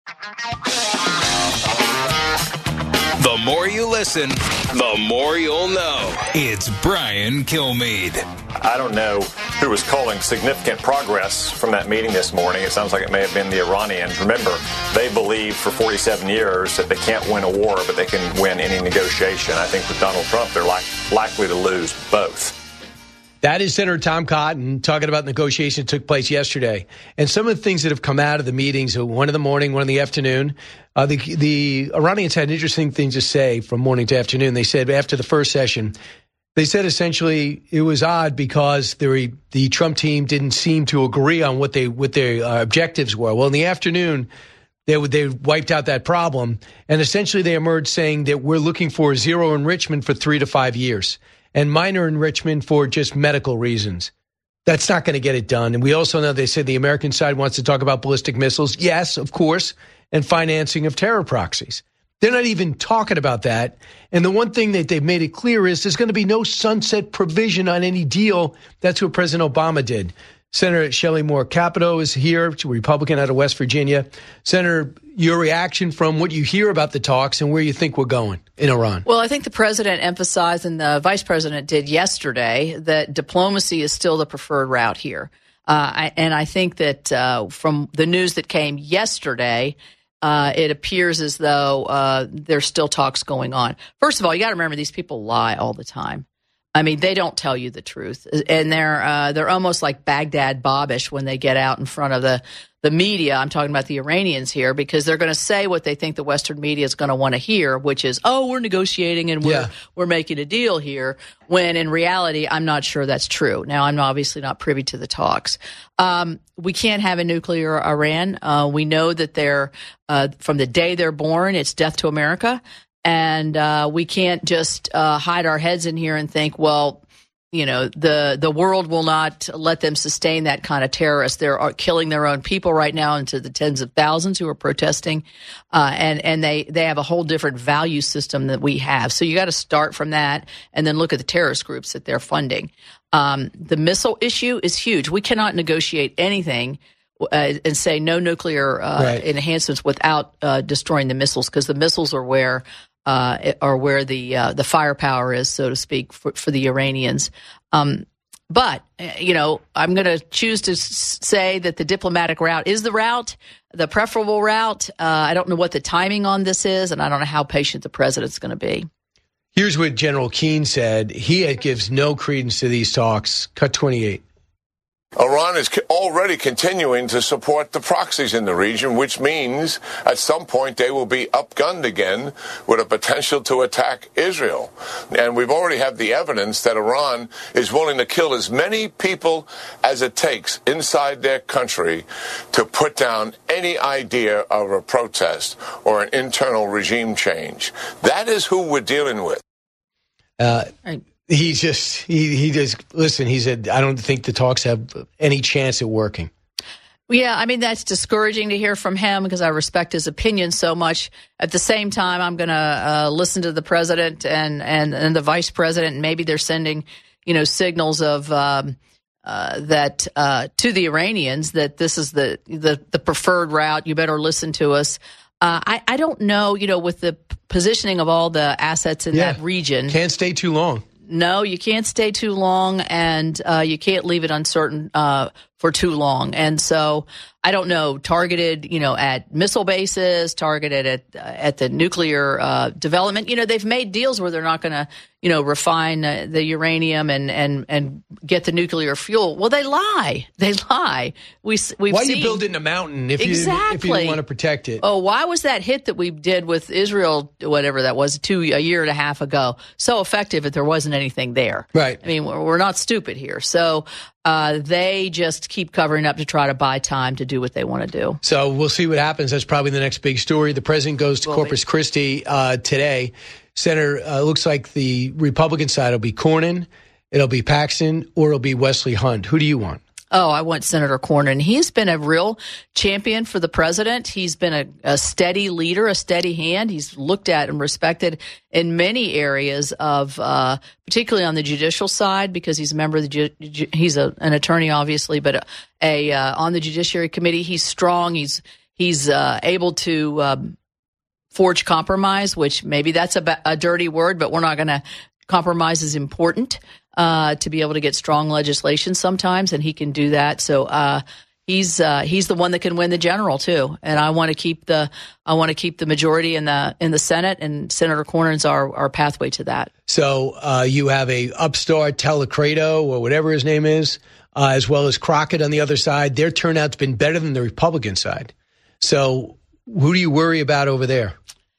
The more you listen, the more you'll know. It's Brian Kilmeade. I don't know who was calling significant progress from that meeting this morning. It sounds like it may have been the Iranians. Remember, they believed for forty-seven years that they can't win a war, but they can win any negotiation. I think with Donald Trump, they're like, likely to lose both. That is Senator Tom Cotton talking about negotiations that took place yesterday. And some of the things that have come out of the meetings, one in the morning, one in the afternoon, uh, the, the Iranians had an interesting thing to say from morning to afternoon. They said after the first session, they said essentially it was odd because the, the Trump team didn't seem to agree on what they what their uh, objectives were. Well, in the afternoon, they they wiped out that problem. And essentially they emerged saying that we're looking for zero enrichment for three to five years. And minor enrichment for just medical reasons. That's not going to get it done. And we also know they said the American side wants to talk about ballistic missiles. Yes, of course, and financing of terror proxies. They're not even talking about that. And the one thing that they've made it clear is there's going to be no sunset provision on any deal. That's what President Obama did. Senator Shelley Moore Capito is here, a Republican out of West Virginia. Senator, your reaction from what you hear about the talks and where you think we're going in Iran? Well, I think the president emphasized, and the vice president did yesterday, that diplomacy is still the preferred route here. Uh, I, and I think that uh, from the news that came yesterday, uh, it appears as though uh, there's still talks going on. First of all, you got to remember these people lie all the time. I mean, they don't tell you the truth, and they're uh, they're almost like Baghdad Bobbish when they get out in front of the, the media. I'm talking about the Iranians here, because they're going to say what they think the Western media is going to want to hear, which is, oh, we're negotiating and we're yeah. we're making a deal here, when in reality, I'm not sure that's true. Now, I'm obviously not privy to the talks. Um, we can't have a nuclear Iran. Uh, we know that they're uh, from the day they're born, it's death to America. And uh, we can't just uh, hide our heads in here and think, well, you know, the the world will not let them sustain that kind of terrorists. They're killing their own people right now, into the tens of thousands who are protesting, uh, and and they they have a whole different value system that we have. So you got to start from that, and then look at the terrorist groups that they're funding. Um, the missile issue is huge. We cannot negotiate anything Uh, and say no nuclear uh, right. enhancements without uh, destroying the missiles, because the missiles are where uh, are where the uh, the firepower is, so to speak, for, for the Iranians. Um, but you know, I'm going to choose to s- say that the diplomatic route is the route, the preferable route. Uh, I don't know what the timing on this is, and I don't know how patient the president's going to be. Here's what General Keane said. He gives no credence to these talks. Cut twenty-eight. Iran is already continuing to support the proxies in the region, which means at some point they will be upgunned again with a potential to attack Israel. And we've already have the evidence that Iran is willing to kill as many people as it takes inside their country to put down any idea of a protest or an internal regime change. That is who we're dealing with. Uh, right. He just, he, he just, listen, he said, I don't think the talks have any chance at working. Yeah, I mean, that's discouraging to hear from him, because I respect his opinion so much. At the same time, I'm going to uh, listen to the president and, and, and the vice president, and maybe they're sending, you know, signals of um, uh, that uh, to the Iranians that this is the, the, the preferred route. You better listen to us. Uh, I, I don't know, you know, with the positioning of all the assets in yeah. that region. Can't stay too long. No, you can't stay too long, and uh, you can't leave it uncertain uh, for too long. And so I don't know, targeted, you know, at missile bases, targeted at uh, at the nuclear uh, development. You know, they've made deals where they're not going to, you know, refine uh, the uranium and, and, and get the nuclear fuel. Well, they lie. They lie. We we've Why seen, you build it in a mountain if exactly. you if you don't want to protect it? Oh, why was that hit that we did with Israel, whatever that was, two a year and a half ago, so effective if there wasn't anything there? Right. I mean, we're, we're not stupid here. So uh, they just keep covering up to try to buy time to do what they want to do. So we'll see what happens. That's probably the next big story. The president goes to Will Corpus be. Christi uh, today. Senator, uh, looks like the Republican side will be Cornyn, it'll be Paxton, or it'll be Wesley Hunt. Who do you want? Oh, I want Senator Cornyn. He's been a real champion for the president. He's been a, a steady leader, a steady hand. He's looked at and respected in many areas of, uh, particularly on the judicial side, because he's a member of the, ju- ju- he's a, an attorney, obviously, but a, a uh, on the Judiciary Committee, he's strong. He's he's uh, able to um, forge compromise, which maybe that's a, a dirty word, but we're not going to. Compromise is important uh, to be able to get strong legislation sometimes, and he can do that. So uh, he's uh, he's the one that can win the general too. And I want to keep the I want to keep the majority in the in the Senate, and Senator Cornyn's our our pathway to that. So uh, you have a upstart Telecredo or whatever his name is, uh, as well as Crockett on the other side. Their turnout's been better than the Republican side. So who do you worry about over there?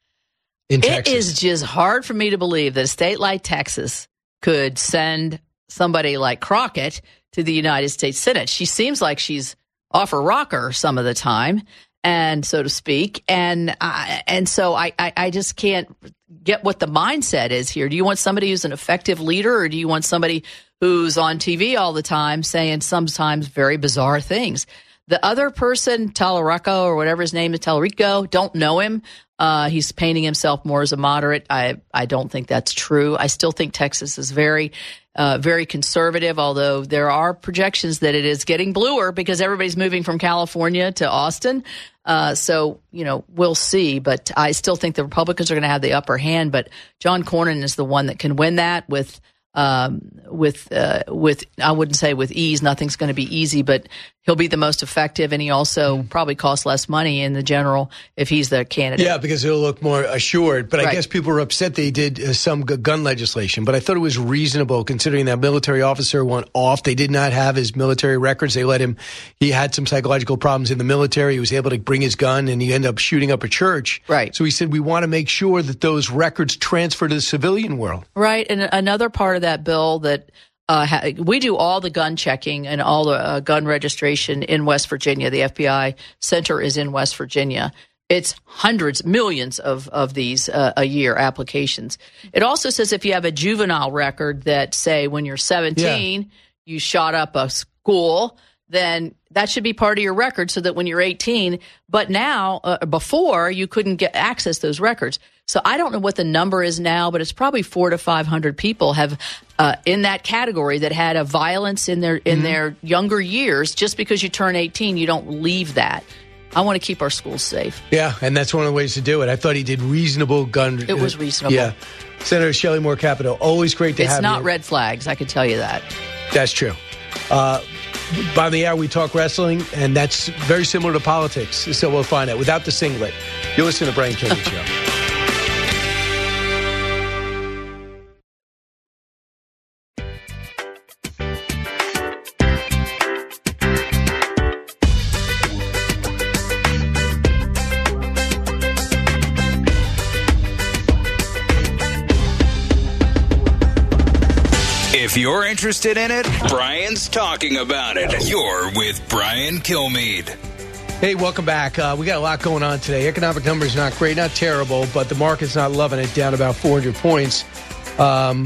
It is just hard for me to believe that a state like Texas could send somebody like Crockett to the United States Senate. She seems like she's off her rocker some of the time, and so to speak. And I, and so I, I, I just can't get what the mindset is here. Do you want somebody who's an effective leader, or do you want somebody who's on T V all the time saying sometimes very bizarre things? The other person, Tallarico or whatever his name is, Tallarico, don't know him. Uh, he's painting himself more as a moderate. I, I don't think that's true. I still think Texas is very, uh, very conservative, although there are projections that it is getting bluer because everybody's moving from California to Austin. Uh, so, you know, we'll see. But I still think the Republicans are going to have the upper hand. But John Cornyn is the one that can win that with Um, with, uh, with, I wouldn't say with ease, nothing's going to be easy, but he'll be the most effective, and he also mm. probably costs less money in the general if he's the candidate. Yeah, because he'll look more assured. But right. I guess people were upset they did uh, some g- gun legislation, but I thought it was reasonable considering that military officer went off. They did not have his military records. They let him, he had some psychological problems in the military. He was able to bring his gun, and he ended up shooting up a church. Right. So he said, we want to make sure that those records transfer to the civilian world. Right. And another part of that bill that uh, ha- we do all the gun checking and all the uh, gun registration in West Virginia. The F B I center is in West Virginia. It's hundreds, millions of, of these uh, a year applications. It also says if you have a juvenile record that, say, when you're seventeen, yeah. you shot up a school, then that should be part of your record so that when you're eighteen. But now, uh, before, you couldn't get access those records. So I don't know what the number is now, but it's probably four to five hundred people have uh, in that category that had a violence in their in mm-hmm. their younger years. Just because you turn eighteen, you don't leave that. I want to keep our schools safe. Yeah, and that's one of the ways to do it. I thought he did reasonable gun. It was reasonable. Yeah, Senator Shelley Moore Capito, always great to it's have you. It's not red flags. I can tell you that. That's true. Uh, By the hour, we talk wrestling, and that's very similar to politics. So we'll find out. Without the singlet, you'll listen to Brian Kilmeade Show. If you're interested in it, Brian's talking about it. You're with Brian Kilmeade. Hey, welcome back. Uh, we got a lot going on today. Economic numbers not great, not terrible, but the market's not loving it, down about four hundred points. Um,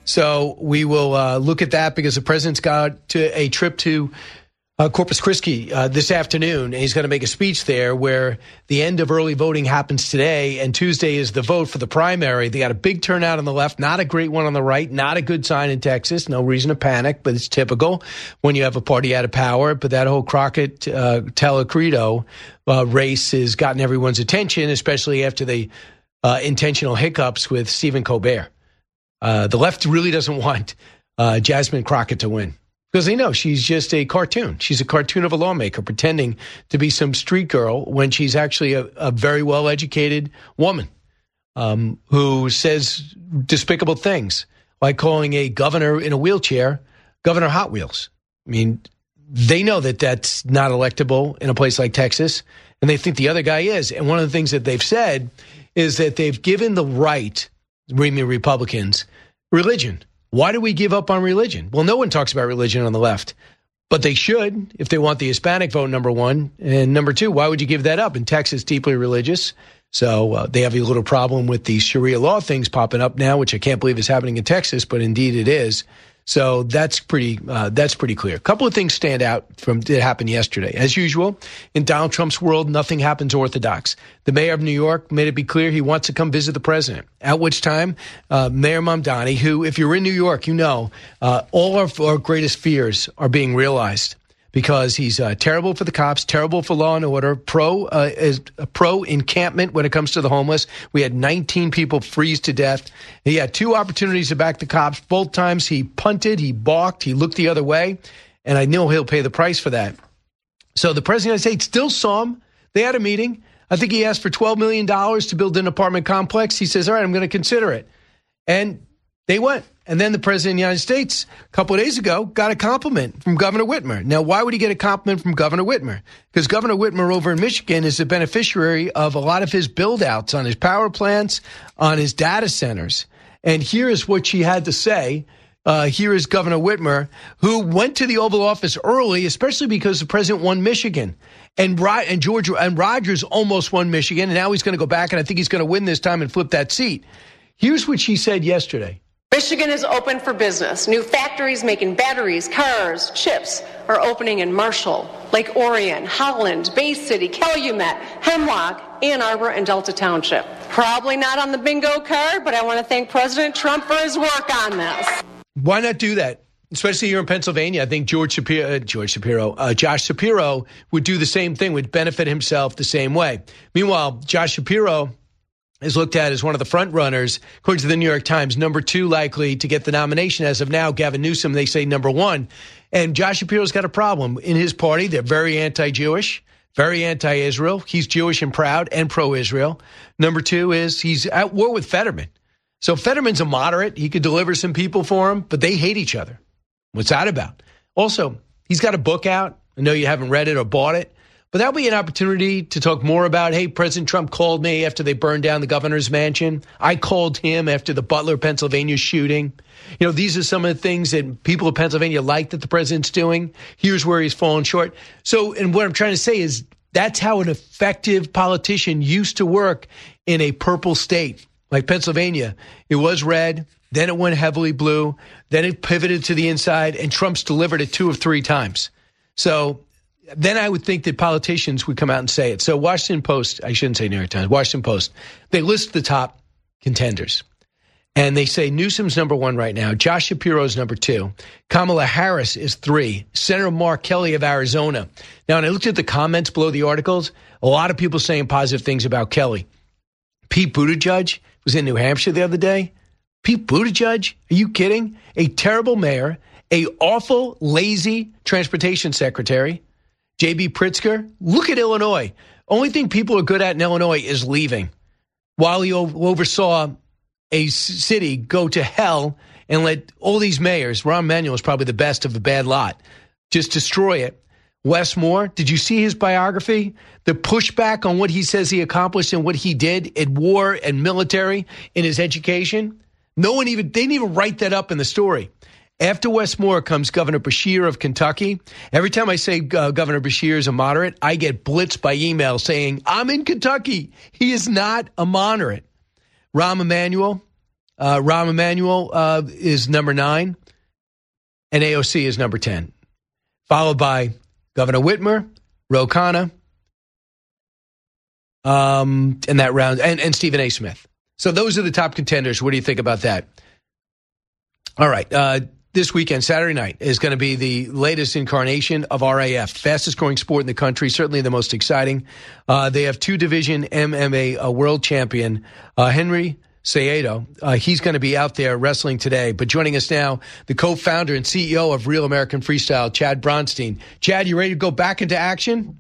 so we will uh, look at that because the president's got to a trip to uh, Corpus Christi uh, this afternoon, and he's going to make a speech there where the end of early voting happens today, and Tuesday is the vote for the primary. They got a big turnout on the left, not a great one on the right, not a good sign in Texas. No reason to panic, but it's typical when you have a party out of power. But that whole Crockett uh, Telecredo uh, race has gotten everyone's attention, especially after the uh, intentional hiccups with Stephen Colbert. Uh, the left really doesn't want uh, Jasmine Crockett to win. Because they know she's just a cartoon. She's a cartoon of a lawmaker pretending to be some street girl when she's actually a, a very well-educated woman um, who says despicable things, like calling a governor in a wheelchair Governor Hot Wheels. I mean, they know that that's not electable in a place like Texas, and they think the other guy is. And one of the things that they've said is that they've given the right, read me Republicans, religion. Why do we give up on religion? Well, no one talks about religion on the left, but they should if they want the Hispanic vote, number one. And number two, why would you give that up? In Texas, deeply religious. So uh, they have a little problem with the Sharia law things popping up now, which I can't believe is happening in Texas, but indeed it is. So that's pretty uh, that's pretty clear. A couple of things stand out from that happened yesterday. As usual, in Donald Trump's world, nothing happens orthodox. The mayor of New York made it be clear he wants to come visit the president, at which time uh, Mayor Mamdani, who, if you're in New York, you know, uh, all of our greatest fears are being realized. because he's uh, terrible for the cops, terrible for law and order, pro uh, is a pro encampment when it comes to the homeless. We had nineteen people freeze to death. He had two opportunities to back the cops. Both times he punted, he balked, he looked the other way, and I know he'll pay the price for that. So the president of the United States still saw him. They had a meeting. I think he asked for twelve million dollars to build an apartment complex. He says, all right, I'm going to consider it. And they went. And then the president of the United States, a couple of days ago, got a compliment from Governor Whitmer. Now, why would he get a compliment from Governor Whitmer? Because Governor Whitmer over in Michigan is the beneficiary of a lot of his build-outs on his power plants, on his data centers. And here is what she had to say. Uh, here is Governor Whitmer, who went to the Oval Office early, especially because the president won Michigan. And and George and Rogers almost won Michigan, and now he's going to go back, and I think he's going to win this time and flip that seat. Here's what she said yesterday. Michigan is open for business. New factories making batteries, cars, chips are opening in Marshall, Lake Orion, Holland, Bay City, Calumet, Hemlock, Ann Arbor, and Delta Township. Probably not on the bingo card, but I want to thank President Trump for his work on this. Why not do that? Especially here in Pennsylvania. I think George Shapiro, uh, George Shapiro, uh, Josh Shapiro would do the same thing, would benefit himself the same way. Meanwhile, Josh Shapiro is looked at as one of the front runners, according to the New York Times, number two likely to get the nomination. As of now, Gavin Newsom, they say number one. And Josh Shapiro's got a problem. In his party, they're very anti-Jewish, very anti-Israel. He's Jewish and proud and pro-Israel. Number two is he's at war with Fetterman. So Fetterman's a moderate. He could deliver some people for him, but they hate each other. What's that about? Also, he's got a book out. I know you haven't read it or bought it, but that'll be an opportunity to talk more about, hey, President Trump called me after they burned down the governor's mansion. I called him after the Butler, Pennsylvania shooting. You know, these are some of the things that people of Pennsylvania like that the president's doing. Here's where he's fallen short. So, and what I'm trying to say is that's how an effective politician used to work in a purple state like Pennsylvania. It was red. Then it went heavily blue. Then it pivoted to the inside, and Trump's delivered it two or three times. So then I would think that politicians would come out and say it. So Washington Post, I shouldn't say New York Times, Washington Post, they list the top contenders. And they say Newsom's number one right now. Josh Shapiro's number two. Kamala Harris is three. Senator Mark Kelly of Arizona. Now, when I looked at the comments below the articles, a lot of people saying positive things about Kelly. Pete Buttigieg was in New Hampshire the other day. Pete Buttigieg? Are you kidding? A terrible mayor, a awful, lazy transportation secretary. J B Pritzker, look at Illinois. Only thing people are good at in Illinois is leaving. While he oversaw a city go to hell and let all these mayors, Rahm Emanuel is probably the best of the bad lot, just destroy it. Wes Moore, did you see his biography? The pushback on what he says he accomplished and what he did at war and military in his education? No one even, they didn't even write that up in the story. After Wes Moore comes Governor Beshear of Kentucky. Every time I say uh, Governor Beshear is a moderate, I get blitzed by email saying, I'm in Kentucky. He is not a moderate. Rahm Emanuel, uh, Rahm Emanuel uh, is number nine, and A O C is number ten. Followed by Governor Whitmer, Ro Khanna, um, and that round, and, and Stephen A. Smith. So those are the top contenders. What do you think about that? All right. Uh, this weekend, Saturday night, is going to be the latest incarnation of R A F, fastest growing sport in the country, certainly the most exciting. Uh, they have two-division M M A uh, world champion, uh, Henry Cejudo. Uh, he's going to be out there wrestling today. But joining us now, the co-founder and C E O of Real American Freestyle, Chad Bronstein. Chad, you ready to go back into action?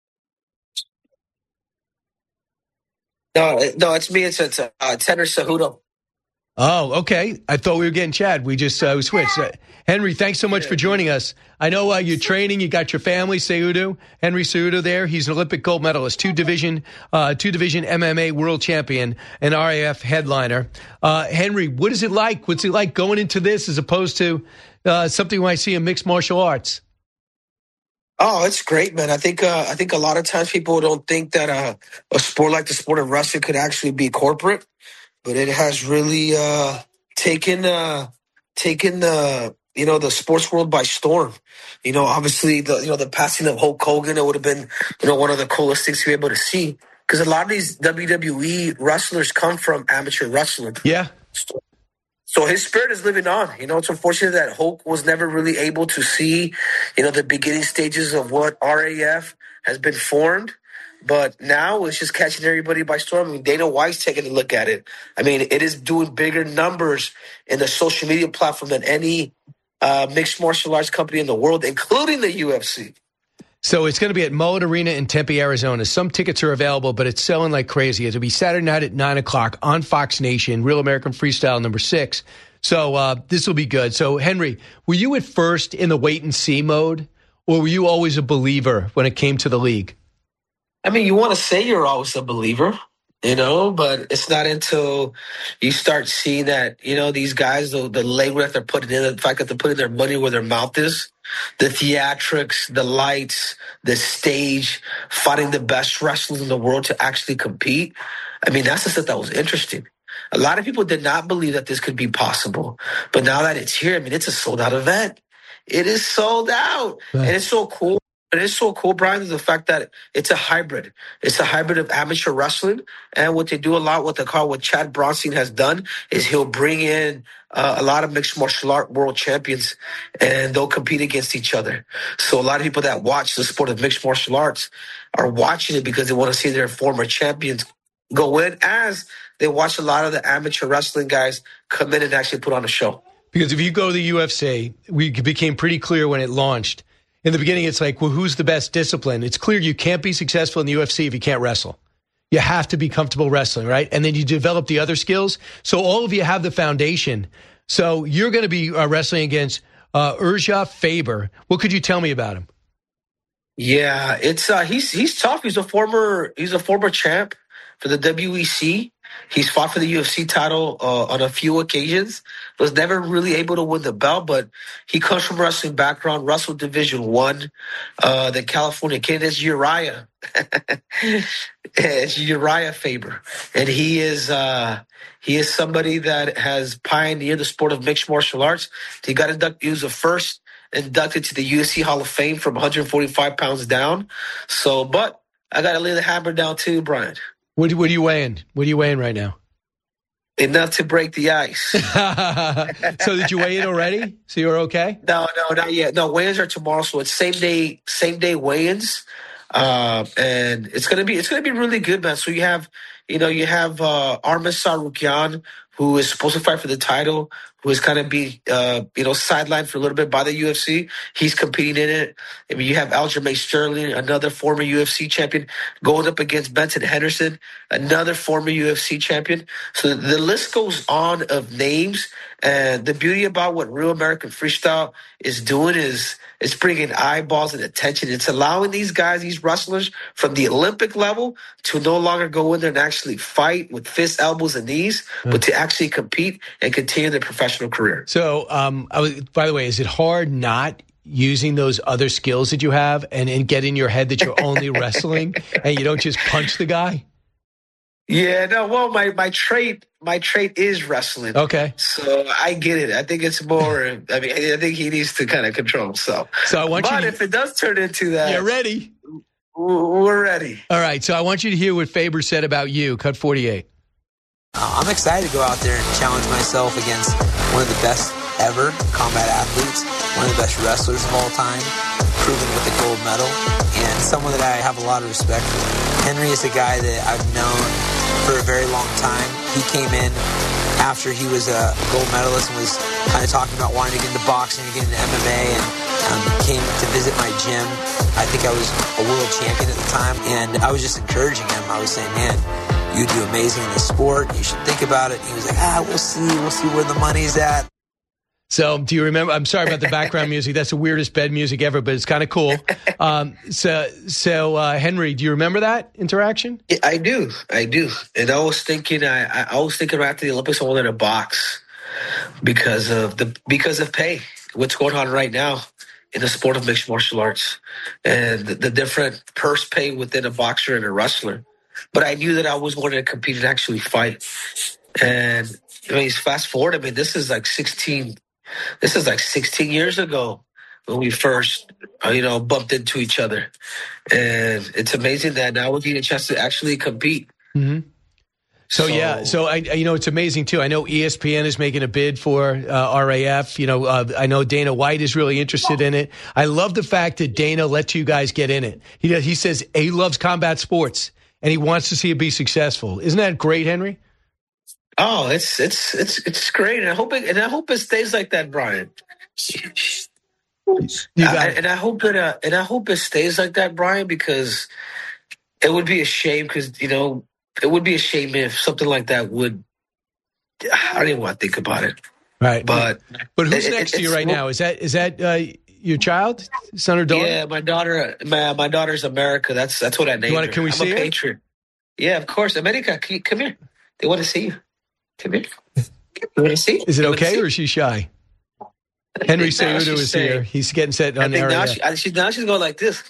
No, no, it's me. It's, it's uh, Henry Cejudo. Oh, okay. I thought we were getting Chad. We just uh, switched. Uh, Henry, thanks so much for joining us. I know uh, you're training. You got your family, Cejudo, Henry Cejudo there. He's an Olympic gold medalist, two division, uh, two division M M A world champion, and R A F headliner. Uh, Henry, what is it like? What's it like going into this as opposed to uh, something I see in mixed martial arts? Oh, it's great, man. I think uh, I think a lot of times people don't think that uh, a sport like the sport of wrestling could actually be corporate, but it has really uh, taken uh, taken the you know the sports world by storm. You know, obviously the you know the passing of Hulk Hogan, it would have been you know one of the coolest things to be able to see, because a lot of these W W E wrestlers come from amateur wrestling. Yeah. So his spirit is living on. You know, it's unfortunate that Hulk was never really able to see, you know, the beginning stages of what R A F has been formed. But now it's just catching everybody by storm. I mean, Dana White's taking a look at it. I mean, it is doing bigger numbers in the social media platform than any uh, mixed martial arts company in the world, including the U F C. So it's going to be at Mullet Arena in Tempe, Arizona. Some tickets are available, but it's selling like crazy. It'll be Saturday night at nine o'clock on Fox Nation, Real American Freestyle number six. So uh, this will be good. So, Henry, were you at first in the wait-and-see mode, or were you always a believer when it came to the league? I mean, you want to say you're always a believer, you know, but it's not until you start seeing that, you know, these guys, the, the labor that they're putting in, the fact that they're putting their money where their mouth is, the theatrics, the lights, the stage, fighting the best wrestlers in the world to actually compete. I mean, that's the stuff that was interesting. A lot of people did not believe that this could be possible. But now that it's here, I mean, it's a sold-out event. It is sold out. Right. And it's so cool. It is so cool, Brian, is the fact that it's a hybrid. It's a hybrid of amateur wrestling. And what they do a lot, what they call, what Chad Bronstein has done, is he'll bring in uh, a lot of mixed martial art world champions, and they'll compete against each other. So a lot of people that watch the sport of mixed martial arts are watching it because they want to see their former champions go in, as they watch a lot of the amateur wrestling guys come in and actually put on a show. Because if you go to the U F C, we became pretty clear when it launched. In the beginning, it's like, well, who's the best discipline? It's clear you can't be successful in the U F C if you can't wrestle. You have to be comfortable wrestling, right? And then you develop the other skills. So all of you have the foundation. So you're going to be uh, wrestling against uh, Urja Faber. What could you tell me about him? Yeah, it's uh, he's he's tough. He's a former he's a former champ for the W E C. He's fought for the U F C title uh, on a few occasions. Was never really able to win the belt, but he comes from wrestling background, wrestled Division One, uh, the California kid is Uriah. It's Uriah Faber, and he is uh, he is somebody that has pioneered the sport of mixed martial arts. He got inducted. He was the first inducted to the U F C Hall of Fame from one hundred forty-five pounds down. So, but I got to lay the hammer down too, Brian. What, what are you weighing? What are you weighing right now? Enough to break the ice. So did you weigh in already? So you're okay? No, no, not yet. No, weigh-ins are tomorrow, so it's same day, same day weigh-ins, uh, and it's gonna be it's gonna be really good, man. So you have, you know, you have uh, Arman Tsarukyan, who is supposed to fight for the title, who is kind of be, uh, you know, sidelined for a little bit by the U F C. He's competing in it. I mean, you have Aljamain Sterling, another former U F C champion, going up against Benson Henderson, another former U F C champion. So the list goes on of names. And the beauty about what Real American Freestyle is doing is it's bringing eyeballs and attention. It's allowing these guys, these wrestlers from the Olympic level to no longer go in there and actually fight with fists, elbows, and knees, mm. but to actually compete and continue their professional career. So, um, I was, by the way, is it hard not using those other skills that you have and, and get in your head that you're only wrestling and you don't just punch the guy? Yeah, no, well, my, my trait, my trait is wrestling. Okay. So I get it. I think it's more, I mean, I think he needs to kind of control himself. So I want but you to, if it does turn into that. You're ready. We're ready. All right. So I want you to hear what Faber said about you. Cut forty-eight. Uh, I'm excited to go out there and challenge myself against one of the best ever combat athletes, one of the best wrestlers of all time, proven with a gold medal, and someone that I have a lot of respect for. Henry is a guy that I've known for a very long time. He came in after he was a gold medalist and was kind of talking about wanting to get into boxing and get into M M A, and um, came to visit my gym. I think I was a world champion at the time, and I was just encouraging him. I was saying, man, you do amazing in this sport. You should think about it. He was like, ah, we'll see. We'll see where the money's at. So do you remember? I'm sorry about the background music. That's the weirdest bed music ever, but it's kind of cool. Um, so, so uh, Henry, do you remember that interaction? Yeah, I do. I do. And I was thinking, I, I was thinking after the Olympics, I wanted a box because of the because of pay. What's going on right now in the sport of mixed martial arts and the, the different purse pay within a boxer and a wrestler. But I knew that I was wanting to compete and actually fight. And I mean, fast forward. I mean, this is like sixteen. This is like sixteen years ago when we first, you know, bumped into each other. And it's amazing that now we're getting a chance to actually compete. Mm-hmm. So, so yeah, so I, you know, it's amazing too. I know E S P N is making a bid for uh, R A F. You know, uh, I know Dana White is really interested in it. I love the fact that Dana lets you guys get in it. He he says he loves combat sports and he wants to see it be successful. Isn't that great, Henry? Oh, it's it's it's it's great, and I hope it and I hope it stays like that, Brian. You got I, and I hope it uh, and I hope it stays like that, Brian, because it would be a shame. Because you know. It would be a shame if something like that would. I don't even want to think about it. Right, but but who's it, next it, to you right now? Is that is that uh, your child, son or daughter? Yeah, my daughter. My my daughter's America. That's that's what I named wanna, her. Can we I'm see a her? Patriot. Yeah, of course. America, come here. They want to see you. Come here. You want to see? Is it okay, or is she shy? Henry Cejudo is here. He's getting set on there. Now, she, she, now she's going like this.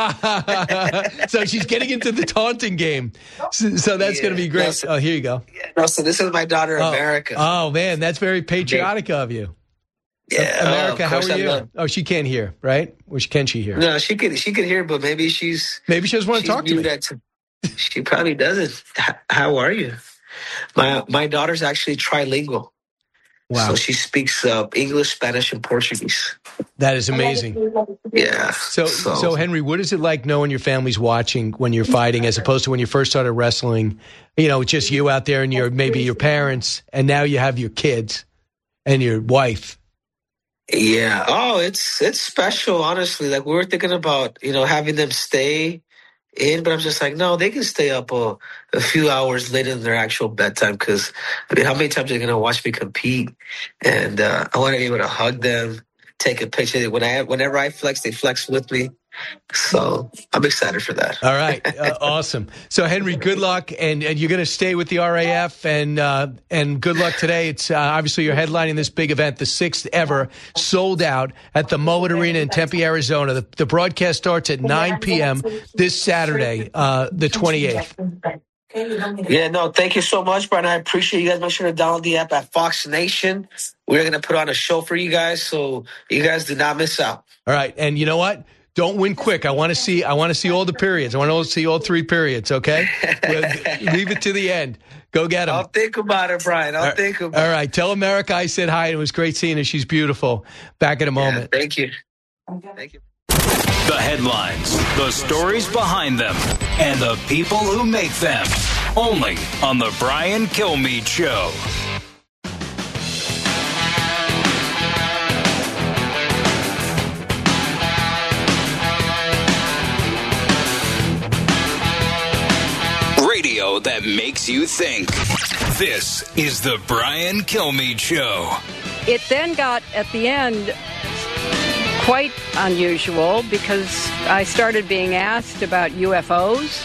So she's getting into the taunting game. So, so that's yeah. going to be great. No, so, oh, here you go. Yeah, no, so this is my daughter, oh. America. Oh, man, that's very patriotic yeah. of you. Yeah, so, America, oh, how are I you? Love. Oh, she can't hear, right? Or can she hear? No, she can. She can hear, but maybe she's maybe she doesn't want to talk to me. To, she probably doesn't. How are you? My my daughter's actually trilingual. Wow. So she speaks uh, English, Spanish, and Portuguese. That is amazing. Yeah. So, so, so, Henry, what is it like knowing your family's watching when you're fighting as opposed to when you first started wrestling? You know, just you out there and your maybe your parents, and now you have your kids and your wife. Yeah. Oh, it's it's special, honestly. Like, we were thinking about, you know, having them stay in, but I'm just like, no, they can stay up a, a few hours later than their actual bedtime, because I mean, how many times are they going to watch me compete? And uh, I want to be able to hug them, take a picture. When I, whenever I flex, they flex with me. So I'm excited for that. All right. Uh, awesome. So, Henry, good luck. And, and you're going to stay with the R A F. And uh, and good luck today. It's uh, obviously you're headlining this big event, the sixth ever, sold out at the Mullet Arena in Tempe, Arizona. The, the broadcast starts at nine p.m. this Saturday, uh, the twenty-eighth. Yeah, no, thank you so much, Brian. I appreciate you guys. Make sure to download the app at Fox Nation. We're going to put on a show for you guys, so you guys do not miss out. All right. And you know what? Don't win quick. I want to see. I want to see all the periods. I want to see all three periods. Okay, leave it to the end. Go get them. I'll think about it, Brian. I'll all, think about it. All right. Tell America I said hi. It was great seeing her. She's beautiful. Back in a moment. Yeah, thank you. Thank you. The headlines, the stories behind them, and the people who make them. Only on the Brian Kilmeade Show. Radio that makes you think. This is the Brian Kilmeade Show. It then got, at the end, quite unusual because I started being asked about U F Os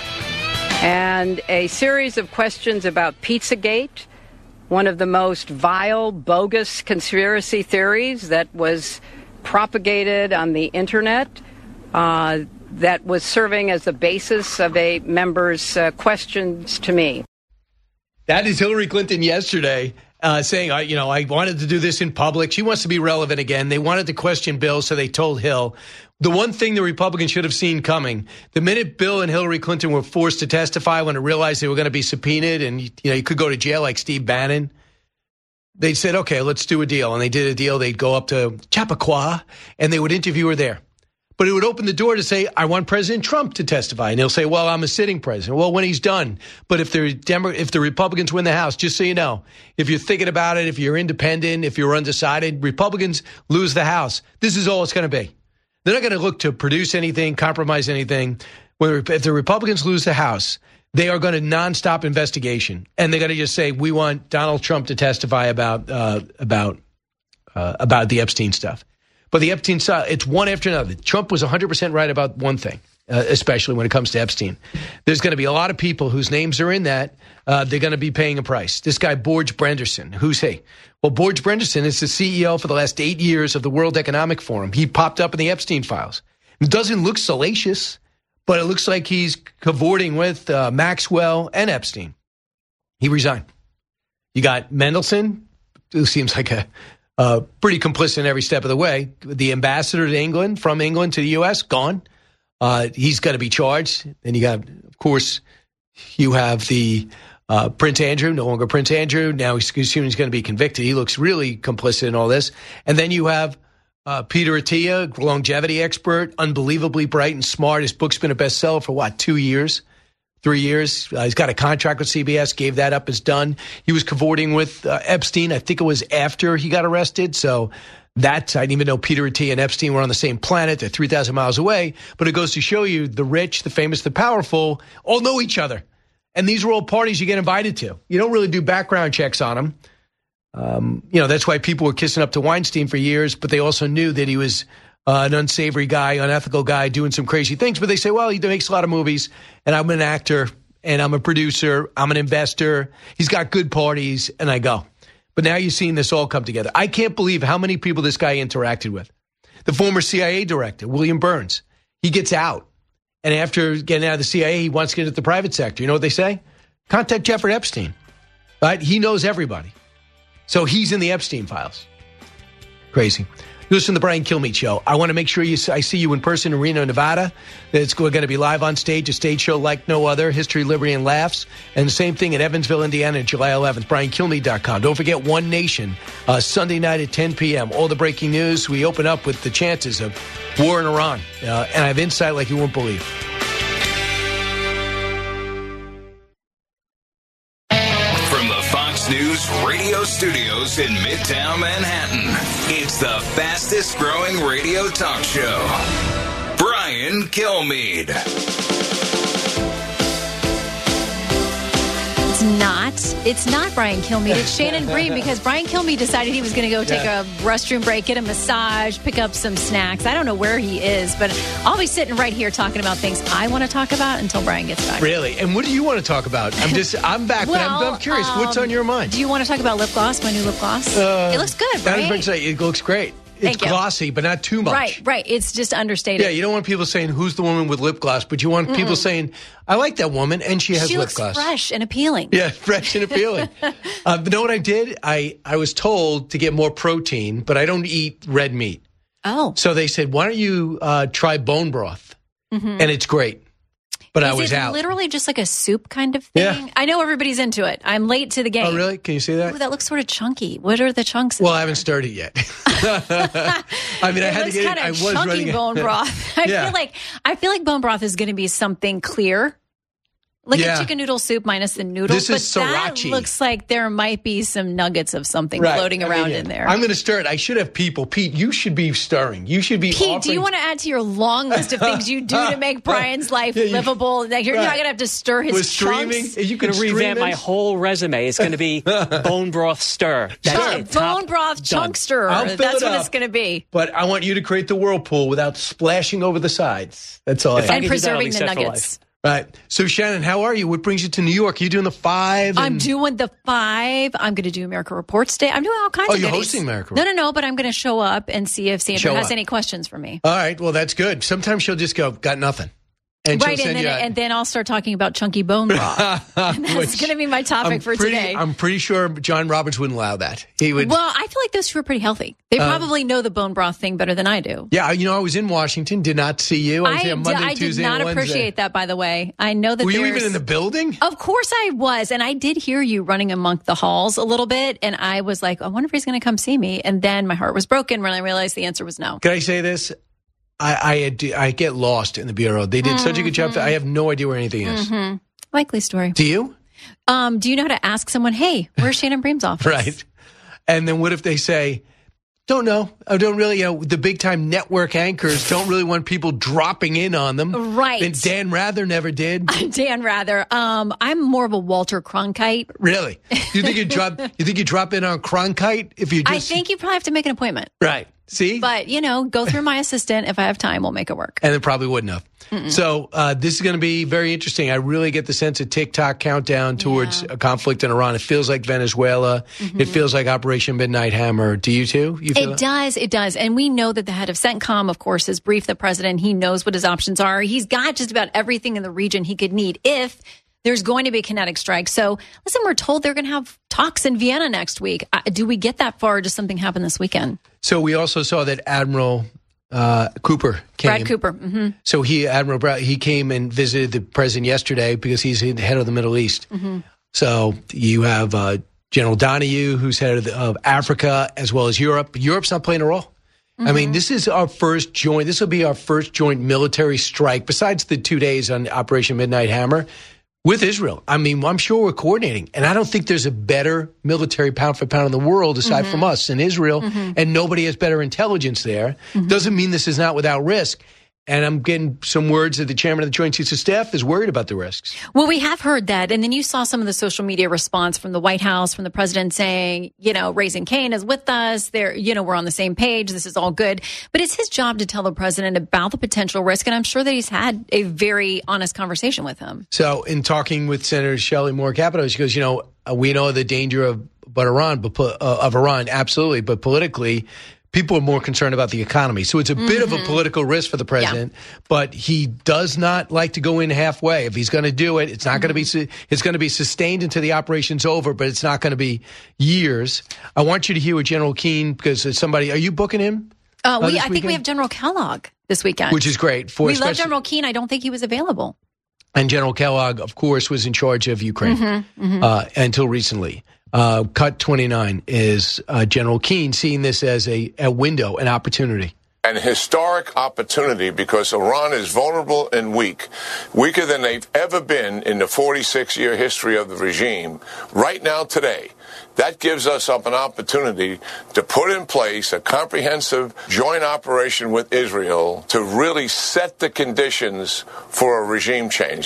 and a series of questions about Pizzagate, one of the most vile, bogus conspiracy theories that was propagated on the internet. Uh, that was serving as the basis of a member's uh, questions to me. That is Hillary Clinton yesterday uh, saying, I, you know, I wanted to do this in public. She wants to be relevant again. They wanted to question Bill, so they told Hill. The one thing the Republicans should have seen coming, the minute Bill and Hillary Clinton were forced to testify when they realized they were going to be subpoenaed and, you know, you could go to jail like Steve Bannon, they said, okay, let's do a deal. And they did a deal. They'd go up to Chappaqua and they would interview her there. But it would open the door to say, I want President Trump to testify. And he'll say, well, I'm a sitting president. Well, when he's done. But if the Demo- if the Republicans win the House, just so you know, if you're thinking about it, if you're independent, if you're undecided, Republicans lose the House. This is all it's going to be. They're not going to look to produce anything, compromise anything. If the Republicans lose the House, they are going to nonstop investigation. And they're going to just say, we want Donald Trump to testify about uh, about uh, about the Epstein stuff. But the Epstein stuff, it's one after another. Trump was one hundred percent right about one thing, uh, especially when it comes to Epstein. There's going to be a lot of people whose names are in that. Uh, they're going to be paying a price. This guy, Borge Brenderson, who's he? Well, Borge Brenderson is the C E O for the last eight years of the World Economic Forum. He popped up in the Epstein files. It doesn't look salacious, but it looks like he's cavorting with uh, Maxwell and Epstein. He resigned. You got Mendelsohn, who seems like a uh, pretty complicit in every step of the way. The ambassador to England, from England to the U S, gone. Uh, he's going to be charged. And you got, of course, you have the Uh, Prince Andrew, no longer Prince Andrew. Now he's assuming he's going to be convicted. He looks really complicit in all this. And then you have uh, Peter Attia, longevity expert, unbelievably bright and smart. His book's been a bestseller for, what, two years? Three years. Uh, he's got a contract with C B S, gave that up, is done. He was cavorting with uh, Epstein. I think it was after he got arrested. So that, I didn't even know Peter Attia and Epstein were on the same planet. They're three thousand miles away. But it goes to show you the rich, the famous, the powerful all know each other. And these are all parties you get invited to. You don't really do background checks on them. Um, you know, that's why people were kissing up to Weinstein for years, but they also knew that he was uh, an unsavory guy, unethical guy, doing some crazy things. But they say, well, he makes a lot of movies, and I'm an actor, and I'm a producer, I'm an investor. He's got good parties, and I go. But now you're seeing this all come together. I can't believe how many people this guy interacted with. The former C I A director, William Burns, he gets out. And after getting out of the C I A, he wants to get into the private sector. You know what they say? Contact Jeffrey Epstein. Right? He knows everybody. So he's in the Epstein files. Crazy. You listen to the Brian Kilmeade Show. I want to make sure you, I see you in person in Reno, Nevada. It's going to be live on stage, a stage show like no other, History, Liberty, and Laughs. And the same thing in Evansville, Indiana, July eleventh, brian kilmeade dot com. Don't forget One Nation, uh, Sunday night at ten p.m. All the breaking news. We open up with the chances of war in Iran. Uh, and I have insight like you won't believe. News radio studios in Midtown Manhattan. It's the fastest growing radio talk show. Brian Kilmeade. It's not. It's not Brian Kilmeade. It's Shannon Bream, because Brian Kilmeade decided he was going to go take yeah. a restroom break, get a massage, pick up some snacks. I don't know where he is, but I'll be sitting right here talking about things I want to talk about until Brian gets back. Really? And what do you want to talk about? I'm just, I'm back, well, but I'm, I'm curious. Um, What's on your mind? Do you want to talk about lip gloss, my new lip gloss? Uh, it looks good, right? That is it looks great. It's glossy, but not too much. Right, right. It's just understated. Yeah, you don't want people saying, who's the woman with lip gloss? But you want Mm-mm. people saying, I like that woman, and she has she lip looks gloss. Fresh and appealing. Yeah, fresh and appealing. uh, but you know what I did? I, I was told to get more protein, but I don't eat red meat. Oh. So they said, why don't you uh, try bone broth? Mm-hmm. And it's great. But Is I was it out. Literally just like a soup kind of thing? Yeah. I know everybody's into it. I'm late to the game. Oh, really? Can you see that? Ooh, that looks sort of chunky. What are the chunks? Well, I haven't stirred it yet. I mean, it I had to get it. I was chunky ready. bone broth. I yeah. feel like I feel like bone broth is going to be something clear. Like yeah. a chicken noodle soup minus the noodles. This but is sriracha. That looks like there might be some nuggets of something right. floating I around mean, in there. I'm going to stir it. I should have people. Pete, you should be stirring. You should be Pete, offering... do you want to add to your long list of things you do to make Brian's life yeah, you, livable? Like you're right. not going to have to stir his With streaming, chunks. you can revamp it. my whole resume. It's going to be bone broth stir. That's sure. it. Bone broth chunk stirrer. That's it what up, it's going to be. But I want you to create the whirlpool without splashing over the sides. That's all if I I And preserving that, the nuggets. Right. So, Shannon, how are you? What brings you to New York? Are you doing the five? And... I'm doing the five. I'm going to do America Reports Day. I'm doing all kinds oh, of you're goodies. hosting America No, no, no, but I'm going to show up and see if Sandra show has up. any questions for me. All right. Well, that's good. Sometimes she'll just go, got nothing. And right, and then, you and then I'll start talking about chunky bone broth. And that's going to be my topic I'm for pretty, today. I'm pretty sure John Roberts wouldn't allow that. He would. Well, I feel like those two are pretty healthy. They Uh, probably know the bone broth thing better than I do. Yeah, you know, I was in Washington, did not see you. I was I, there d- Monday, I Tuesday, did not and Wednesday. appreciate that, by the way. I know that Were you there's- even in the building? Of course I was. And I did hear you running among the halls a little bit. And I was like, I wonder if he's going to come see me. And then my heart was broken when I realized the answer was no. Can I say this? I I, had, I get lost in the Bureau. They did mm-hmm. such a good job. I have no idea where anything is. Mm-hmm. Likely story. Do you? Um, do you know how to ask someone, hey, where's Shannon Bream's office? Right. And then what if they say, don't know. I don't really, you know, the big time network anchors don't really want people dropping in on them. Right. And Dan Rather never did. Dan Rather. Um, I'm more of a Walter Cronkite. Really? You think you drop you think you drop in on Cronkite if you just I think you probably have to make an appointment. Right. See? But, you know, go through my assistant. If I have time, we'll make it work. And it probably wouldn't have. Mm-mm. So uh, this is going to be very interesting. I really get the sense of TikTok countdown towards yeah. a conflict in Iran. It feels like Venezuela. Mm-hmm. It feels like Operation Midnight Hammer. Do you too? You feel it that? does. It does. And we know that the head of CENTCOM, of course, has briefed the president. He knows what his options are. He's got just about everything in the region he could need if there's going to be a kinetic strike. So, listen, we're told they're going to have talks in Vienna next week. Uh, do we get that far or does something happen this weekend? So we also saw that Admiral uh, Cooper came. Brad Cooper. Mm-hmm. So he, Admiral Brad, he came and visited the president yesterday because he's the head of the Middle East. Mm-hmm. So you have uh, General Donahue, who's head of, the, of Africa, as well as Europe. Europe's not playing a role. Mm-hmm. I mean, this is our first joint. This will be our first joint military strike, besides the two days on Operation Midnight Hammer, with Israel. I mean, I'm sure we're coordinating. And I don't think there's a better military pound for pound in the world, aside mm-hmm. from us in Israel. Mm-hmm. And nobody has better intelligence there. Mm-hmm. Doesn't mean this is not without risk. And I'm getting some words that the chairman of the Joint Chiefs of Staff is worried about the risks. Well, we have heard that. And then you saw some of the social media response from the White House, from the president saying, you know, Raising Cane is with us. They're, you know, we're on the same page. This is all good. But it's his job to tell the president about the potential risk. And I'm sure that he's had a very honest conversation with him. So in talking with Senator Shelley Moore Capito, she goes, you know, we know the danger of but Iran, but uh, of Iran, absolutely. But politically, people are more concerned about the economy. So it's a mm-hmm. bit of a political risk for the president, yeah. but he does not like to go in halfway. If he's going to do it, it's not mm-hmm. going to be, it's going to be sustained until the operation's over, but it's not going to be years. I want you to hear with General Keane, because somebody, are you booking him? Uh, we, uh, I think we have General Kellogg this weekend. Which is great. For we love General Keane. I don't think he was available. And General Kellogg, of course, was in charge of Ukraine mm-hmm. Mm-hmm. Uh, until recently. Uh, cut twenty-nine is uh, General Keane seeing this as a, a window, an opportunity. An historic opportunity, because Iran is vulnerable and weak, weaker than they've ever been in the forty-six year history of the regime. Right now, today, that gives us up an opportunity to put in place a comprehensive joint operation with Israel to really set the conditions for a regime change.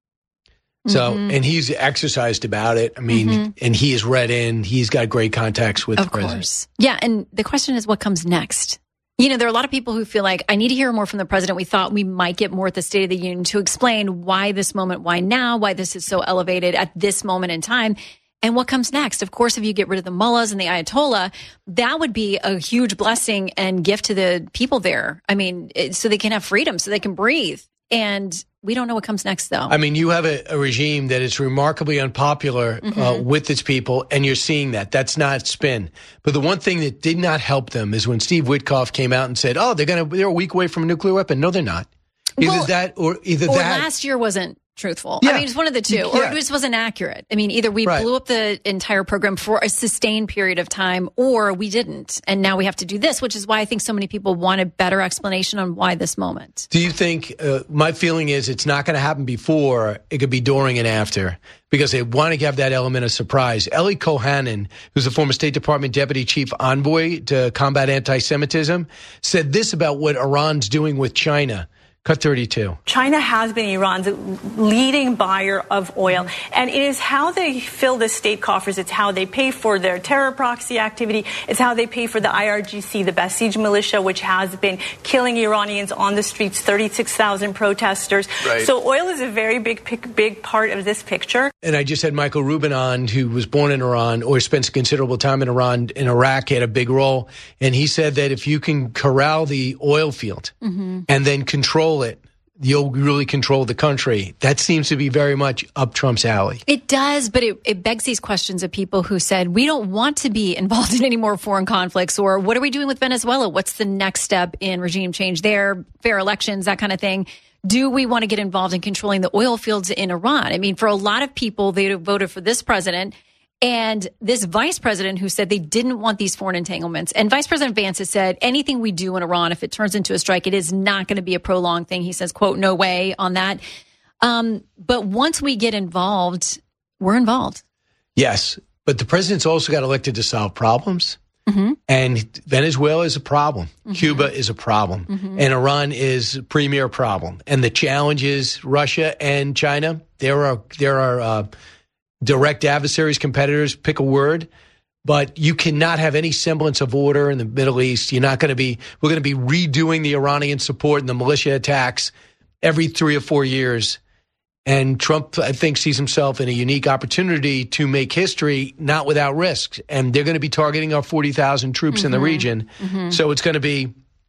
So, mm-hmm. and he's exercised about it. I mean, mm-hmm. and he is read in. He's got great contacts with of the president. Course. Yeah, and the question is, what comes next? You know, there are a lot of people who feel like, I need to hear more from the president. We thought we might get more at the State of the Union to explain why this moment, why now, why this is so elevated at this moment in time. And what comes next? Of course, if you get rid of the mullahs and the Ayatollah, that would be a huge blessing and gift to the people there. I mean, it, so they can have freedom, so they can breathe. And we don't know what comes next, though. I mean, you have a, a regime that is remarkably unpopular mm-hmm. uh, with its people, and you're seeing that. That's not spin. But the one thing that did not help them is when Steve Witkoff came out and said, "Oh, they're going to they're a week away from a nuclear weapon." No, they're not. Either well, that or either or that. Last year wasn't truthful. Yeah. I mean, it's one of the two. Or yeah. it just wasn't accurate. I mean, either we right. blew up the entire program for a sustained period of time, or we didn't. And now we have to do this, which is why I think so many people want a better explanation on why this moment. Do you think, uh, my feeling is it's not going to happen before, it could be during and after, because they want to have that element of surprise. Eli Kohanen, who's the former State Department Deputy Chief Envoy to combat anti-Semitism, said this about what Iran's doing with China. Cut thirty-two. China has been Iran's leading buyer of oil, and it is how they fill the state coffers. It's how they pay for their terror proxy activity. It's how they pay for the I R G C, the Basij militia, which has been killing Iranians on the streets, thirty-six thousand protesters. Right. So oil is a very big, big part of this picture. And I just had Michael Rubin on, who was born in Iran or spent considerable time in Iran, in Iraq, had a big role. And he said that if you can corral the oil field mm-hmm. and then control it, you'll really control the country. That seems to be very much up Trump's alley. It does, but it, it begs these questions of people who said, we don't want to be involved in any more foreign conflicts, or what are we doing with Venezuela? What's the next step in regime change there? Fair elections, that kind of thing. Do we want to get involved in controlling the oil fields in Iran? I mean, for a lot of people, they voted for this president and this vice president who said they didn't want these foreign entanglements. And Vice President Vance has said anything we do in Iran, if it turns into a strike, it is not going to be a prolonged thing. He says, quote, no way on that. Um, but once we get involved, we're involved. Yes, but the president's also got elected to solve problems. Mm-hmm. And Venezuela is a problem. Mm-hmm. Cuba is a problem. Mm-hmm. And Iran is a premier problem. And the challenge is Russia and China. There are, there are, uh, direct adversaries, competitors, pick a word, but you cannot have any semblance of order in the Middle East. You're not going to be, we're going to be redoing the Iranian support and the militia attacks every three or four years. And Trump, I think, sees himself in a unique opportunity to make history, not without risks. And they're going to be targeting our forty thousand troops mm-hmm. in the region. Mm-hmm. So it's going to be,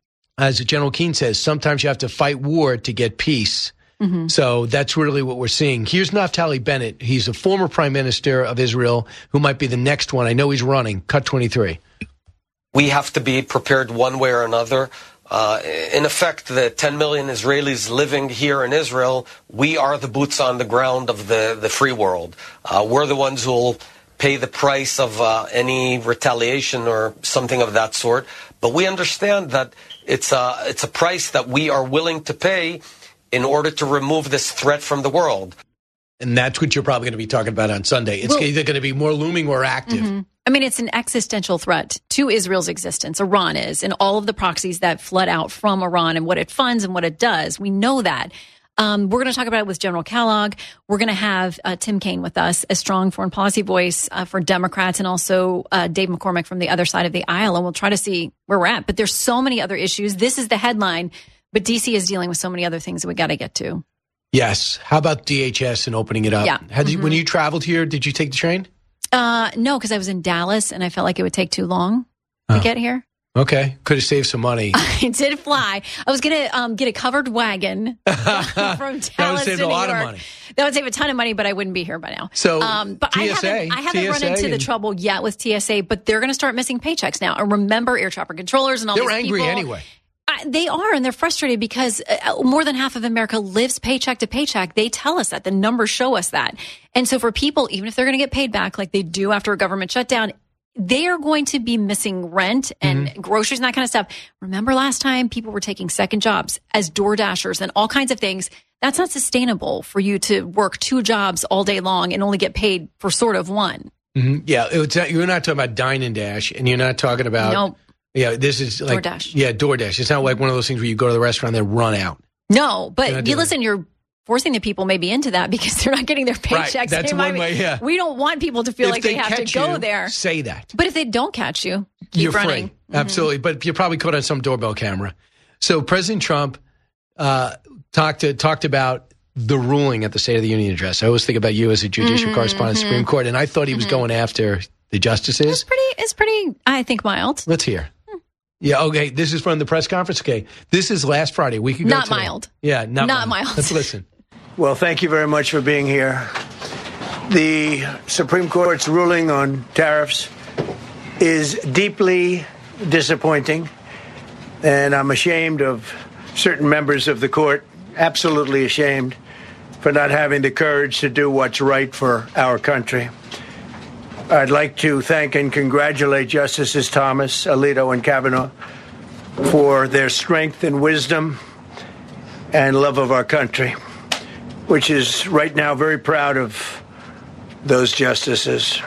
as General Keane says, sometimes you have to fight war to get peace. Mm-hmm. So that's really what we're seeing. Here's Naftali Bennett. He's a former prime minister of Israel who might be the next one. I know he's running. Cut twenty-three. We have to be prepared one way or another. Uh, in effect, the ten million Israelis living here in Israel, we are the boots on the ground of the, the free world. Uh, we're the ones who will pay the price of uh, any retaliation or something of that sort. But we understand that it's a, it's a price that we are willing to pay in order to remove this threat from the world. And that's what you're probably going to be talking about on Sunday. It's well, either going to be more looming or active. Mm-hmm. I mean, it's an existential threat to Israel's existence. Iran is, and all of the proxies that flood out from Iran and what it funds and what it does. We know that. Um, we're going to talk about it with General Kellogg. We're going to have uh, Tim Kaine with us, a strong foreign policy voice uh, for Democrats, and also uh, Dave McCormick from the other side of the aisle. And we'll try to see where we're at. But there's so many other issues. This is the headline, but D C is dealing with so many other things that we got to get to. Yes. How about D H S and opening it up? Yeah. Had you, mm-hmm. When you traveled here, did you take the train? Uh, no, because I was in Dallas and I felt like it would take too long to oh. get here. Okay. Could have saved some money. I did fly. I was going to um, get a covered wagon from Dallas that would save to a New lot York. of money. That would save a ton of money, but I wouldn't be here by now. So, um, but T S A, I haven't, I haven't T S A run into the and... trouble yet with T S A, but they're going to start missing paychecks now. And remember, air traffic controllers and all they're these angry people. anyway. Uh, they are, and they're frustrated because uh, more than half of America lives paycheck to paycheck. They tell us that. The numbers show us that. And so for people, even if they're going to get paid back like they do after a government shutdown, they are going to be missing rent and mm-hmm. groceries and that kind of stuff. Remember last time people were taking second jobs as door dashers and all kinds of things. That's not sustainable for you to work two jobs all day long and only get paid for sort of one. Mm-hmm. Yeah, it's, you're not talking about Dine and Dash, and you're not talking about... Nope. Yeah, this is like DoorDash. Yeah, DoorDash. It's not like one of those things where you go to the restaurant and they run out. No, but you listen, you're forcing the people maybe into that because they're not getting their paychecks. Right, that's they one be, way, yeah. We don't want people to feel if like they, they have to go you, there. Say that. But if they don't catch you, keep you're running. free. Mm-hmm. Absolutely. But you're probably caught on some doorbell camera. So President Trump uh, talked to, talked about the ruling at the State of the Union address. I always think about you as a judicial mm-hmm, correspondent, mm-hmm. Supreme Court, and I thought he was mm-hmm. going after the justices. It's pretty, it's pretty, I think, mild. Let's hear. Yeah, okay. This is from the press conference. Okay. This is last Friday. We could go Not today. mild. Yeah, not, not mild. mild. Let's listen. Well, thank you very much for being here. The Supreme Court's ruling on tariffs is deeply disappointing, and I'm ashamed of certain members of the court, absolutely ashamed, for not having the courage to do what's right for our country. I'd like to thank and congratulate Justices Thomas, Alito, and Kavanaugh for their strength and wisdom and love of our country, which is right now very proud of those justices.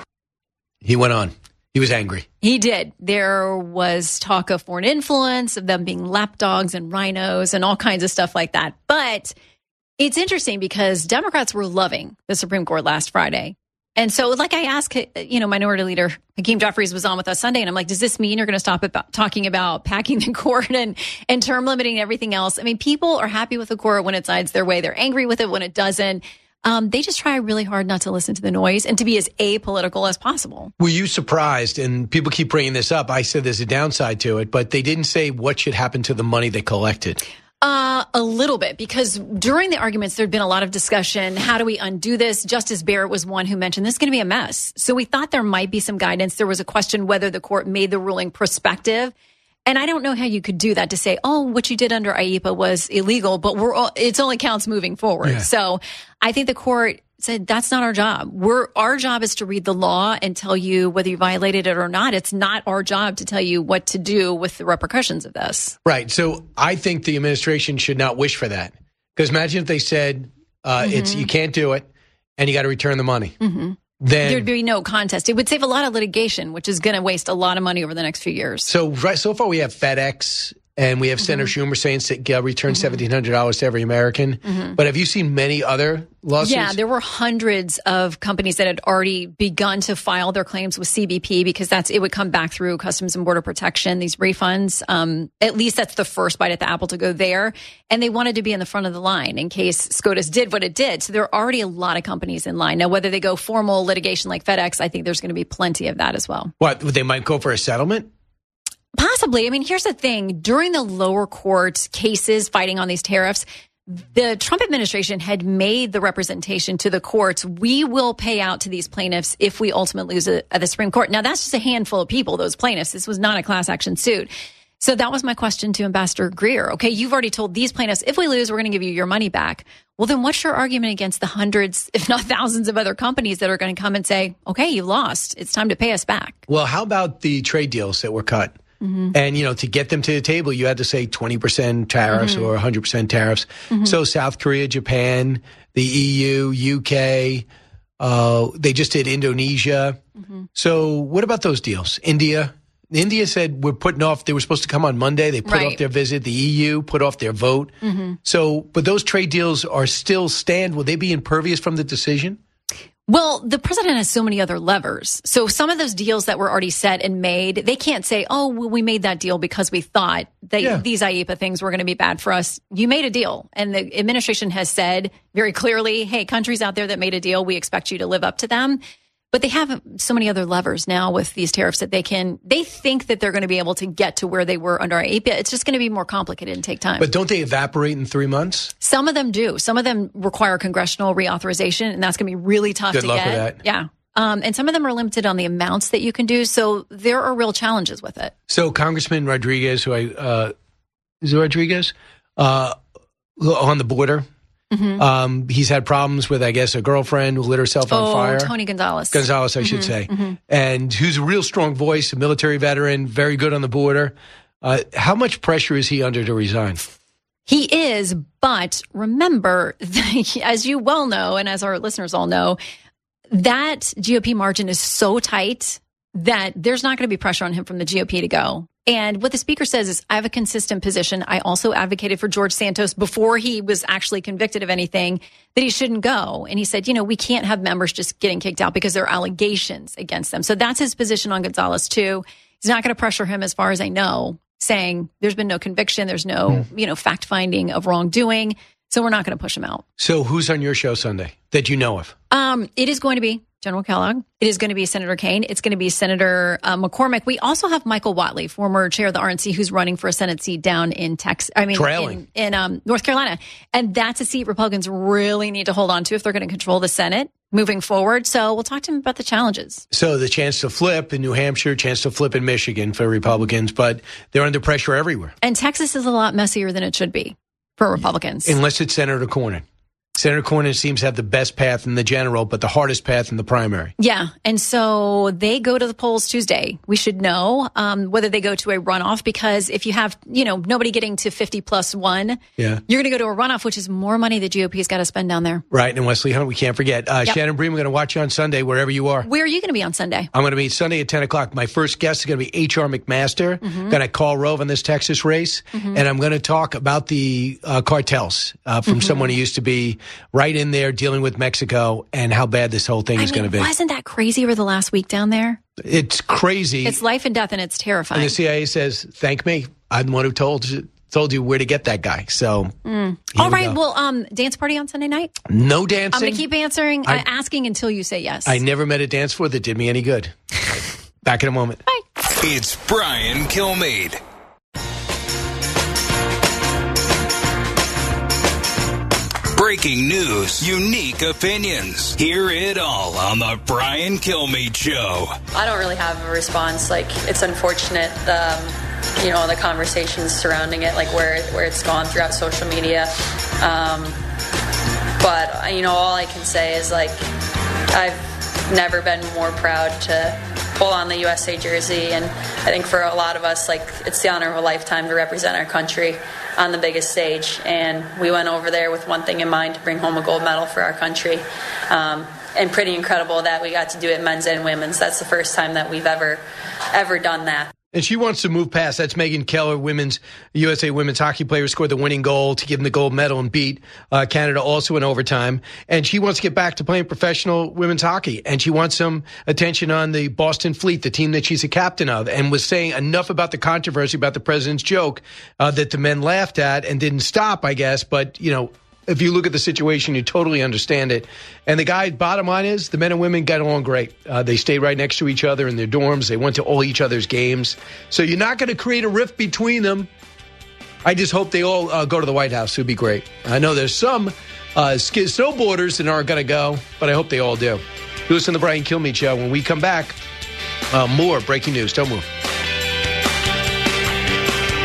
He went on. He was angry. He did. There was talk of foreign influence, of them being lapdogs and rhinos and all kinds of stuff like that. But it's interesting because Democrats were loving the Supreme Court last Friday. And so, like I asked, you know, Minority Leader Hakeem Jeffries was on with us Sunday, and I'm like, does this mean you're going to stop about talking about packing the court and, and term limiting and everything else? I mean, people are happy with the court when it sides their way. They're angry with it when it doesn't. Um, they just try really hard not to listen to the noise and to be as apolitical as possible. Were you surprised? And people keep bringing this up. I said there's a downside to it, but they didn't say what should happen to the money they collected. Uh, a little bit, because during the arguments, there'd been a lot of discussion. How do we undo this? Justice Barrett was one who mentioned this is going to be a mess. So we thought there might be some guidance. There was a question whether the court made the ruling prospective. And I don't know how you could do that to say, oh, what you did under I E P A was illegal, but we're all, it's only counts moving forward. Yeah. So I think the court said that's not our job. We're our job is to read the law and tell you whether you violated it or not. It's not our job to tell you what to do with the repercussions of this. Right. So I think the administration should not wish for that. Because imagine if they said uh, mm-hmm. it's you can't do it and you got to return the money. Mm-hmm. Then there'd be no contest. It would save a lot of litigation, which is going to waste a lot of money over the next few years. So right so far we have FedEx. And we have Senator mm-hmm. Schumer saying that uh, return mm-hmm. seventeen hundred dollars to every American. Mm-hmm. But have you seen many other lawsuits? Yeah, there were hundreds of companies that had already begun to file their claims with C B P because that's it would come back through Customs and Border Protection, these refunds. Um, at least that's the first bite at the apple to go there. And they wanted to be in the front of the line in case SCOTUS did what it did. So there are already a lot of companies in line. Now, whether they go formal litigation like FedEx, I think there's going to be plenty of that as well. What, they might go for a settlement? Possibly. I mean, here's the thing. During the lower court cases fighting on these tariffs, the Trump administration had made the representation to the courts, we will pay out to these plaintiffs if we ultimately lose it at the Supreme Court. Now, that's just a handful of people, those plaintiffs. This was not a class action suit. So that was my question to Ambassador Greer. Okay, you've already told these plaintiffs, if we lose, we're going to give you your money back. Well, then what's your argument against the hundreds, if not thousands of other companies that are going to come and say, okay, you lost. It's time to pay us back. Well, how about the trade deals that were cut? Mm-hmm. And, you know, to get them to the table, you had to say twenty percent tariffs Mm-hmm. or one hundred percent tariffs. Mm-hmm. So South Korea, Japan, the E U, U K, uh, they just did Indonesia. Mm-hmm. So what about those deals? India? India said we're putting off, they were supposed to come on Monday. They put Right. off their visit. The E U put off their vote. Mm-hmm. So, but those trade deals are still stand. Will they be impervious from the decision? Well, the president has so many other levers. So some of those deals that were already set and made, they can't say, oh, well, we made that deal because we thought that Yeah. these I E P A things were going to be bad for us. You made a deal. And the administration has said very clearly, hey, countries out there that made a deal, we expect you to live up to them. But they have so many other levers now with these tariffs that they can, they think that they're going to be able to get to where they were under I E P A. It's just going to be more complicated and take time. But don't they evaporate in three months? Some of them do. Some of them require congressional reauthorization, and that's going to be really tough Good to luck get. with that. Yeah. Um, and some of them are limited on the amounts that you can do. So there are real challenges with it. So Congressman Rodriguez, who I, uh, is it Rodriguez? Uh, on the border. Mm-hmm. Um, he's had problems with, I guess, a girlfriend who lit herself on oh, fire. Tony Gonzalez. Gonzalez, I should Mhm, say. mhm. And who's a real strong voice, a military veteran, very good on the border. Uh, how much pressure is he under to resign? He is, but remember, as you well know, and as our listeners all know, that G O P margin is so tight that there's not going to be pressure on him from the G O P to go. And what the speaker says is, I have a consistent position. I also advocated for George Santos before he was actually convicted of anything that he shouldn't go. And he said, you know, we can't have members just getting kicked out because there are allegations against them. So that's his position on Gonzalez, too. He's not going to pressure him, as far as I know, saying there's been no conviction. There's no, you know, fact finding of wrongdoing. So we're not going to push him out. So who's on your show Sunday that you know of? Um, it is going to be General Kellogg. It is going to be Senator Kaine. It's going to be Senator uh, McCormick. We also have Michael Whatley, former chair of the R N C, who's running for a Senate seat down in Texas. I mean, Trailing. in, in um, North Carolina. And that's a seat Republicans really need to hold on to if they're going to control the Senate moving forward. So we'll talk to him about the challenges. So the chance to flip in New Hampshire, chance to flip in Michigan for Republicans, but they're under pressure everywhere. And Texas is a lot messier than it should be for Republicans. Unless it's Senator Cornyn. Senator Cornyn seems to have the best path in the general, but the hardest path in the primary. Yeah. And so they go to the polls Tuesday. We should know um, whether they go to a runoff, because if you have, you know, nobody getting to fifty plus one, Yeah. you're going to go to a runoff, which is more money the G O P's got to spend down there. Right. And Wesley Hunt, we can't forget. Uh, Yep. Shannon Bream, we're going to watch you on Sunday, wherever you are. Where are you going to be on Sunday? I'm going to be Sunday at ten o'clock. My first guest is going to be H R. McMaster. Mhm. Going to call Rove on this Texas race. Mhm. And I'm going to talk about the uh, cartels uh, from Mhm. someone who used to be right in there dealing with Mexico and how bad this whole thing I is going to mean, be. wasn't that crazy over the last week down there? It's crazy. It's life and death, and it's terrifying. And the C I A says, thank me. I'm the one who told you, told you where to get that guy. So Mm. Here All we right. go. Well, um, dance party on Sunday night? no dancing. I'm going to keep answering, I- uh, asking until you say yes. I never met a dance floor that did me any good. Back in a moment. It's Brian Kilmeade. Breaking news, unique opinions. Hear it all on the Brian Kilmeade Show. I don't really have a response. Like, it's unfortunate, um, you know, the conversations surrounding it, like where where it's gone throughout social media. Um, but you know, all I can say is like, I've never been more proud to pull on the U S A jersey, and I think for a lot of us, like, it's the honor of a lifetime to represent our country on the biggest stage. And we went over there with one thing in mind: to bring home a gold medal for our country. Um, and pretty incredible that we got to do it men's and women's. That's the first time that we've ever, ever done that. And she wants to move past. That's Megan Keller, women's U S A women's hockey player, scored the winning goal to give them the gold medal and beat uh, Canada also in overtime. And she wants to get back to playing professional women's hockey. And she wants some attention on the Boston Fleet, the team that she's a captain of, and was saying enough about the controversy about the president's joke uh, that the men laughed at and didn't stop, I guess. But, you know, if you look at the situation, you totally understand it. And the guy, bottom line is, the men and women got along great. Uh, they stayed right next to each other in their dorms. They went to all each other's games. So you're not going to create a rift between them. I just hope they all uh, go to the White House. It would be great. I know there's some uh, sk- snowboarders that aren't going to go, but I hope they all do. You listen to the Brian Kilmeade Show. When we come back, uh, more breaking news. Don't move.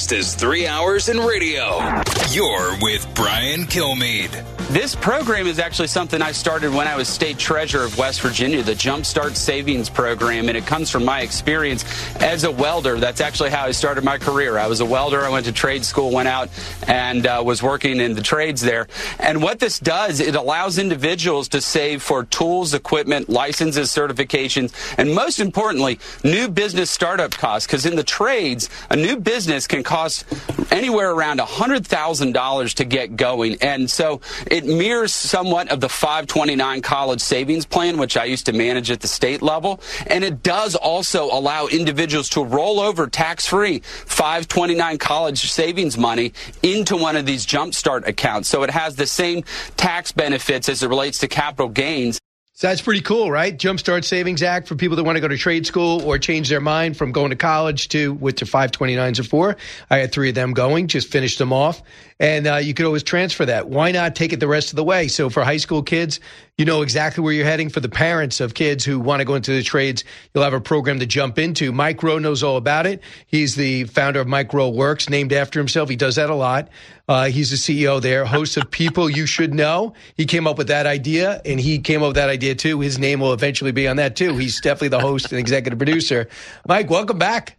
fast as three hours in radio. You're with Brian Kilmeade. This program is actually something I started when I was state treasurer of West Virginia, the Jumpstart Savings Program, and it comes from my experience as a welder. That's actually how I started my career. I was a welder. I went to trade school, went out and uh, was working in the trades there. And what this does, it allows individuals to save for tools, equipment, licenses, certifications, and most importantly, new business startup costs. Because in the trades, a new business can cost anywhere around one hundred thousand dollars to get going. And so it mirrors somewhat of the five twenty-nine college savings plan, which I used to manage at the state level. And it does also allow individuals to roll over tax-free five twenty-nine college savings money into one of these Jumpstart accounts. So it has the same tax benefits as it relates to capital gains. So that's pretty cool, right? Jumpstart Savings Act for people that want to go to trade school or change their mind from going to college to what their five twenty-nines are for. I had three of them going, just finished them off. And uh, you could always transfer that. Why not take it the rest of the way? So for high school kids, you know exactly where you're heading. For the parents of kids who want to go into the trades, you'll have a program to jump into. Mike Rowe knows all about it. He's the founder of Mike Rowe Works, named after himself. He does that a lot. Uh, he's the C E O there, host of People You Should Know. He came up with that idea, and he came up with that idea, too. His name will eventually be on that, too. He's definitely the host and executive producer. Mike, welcome back.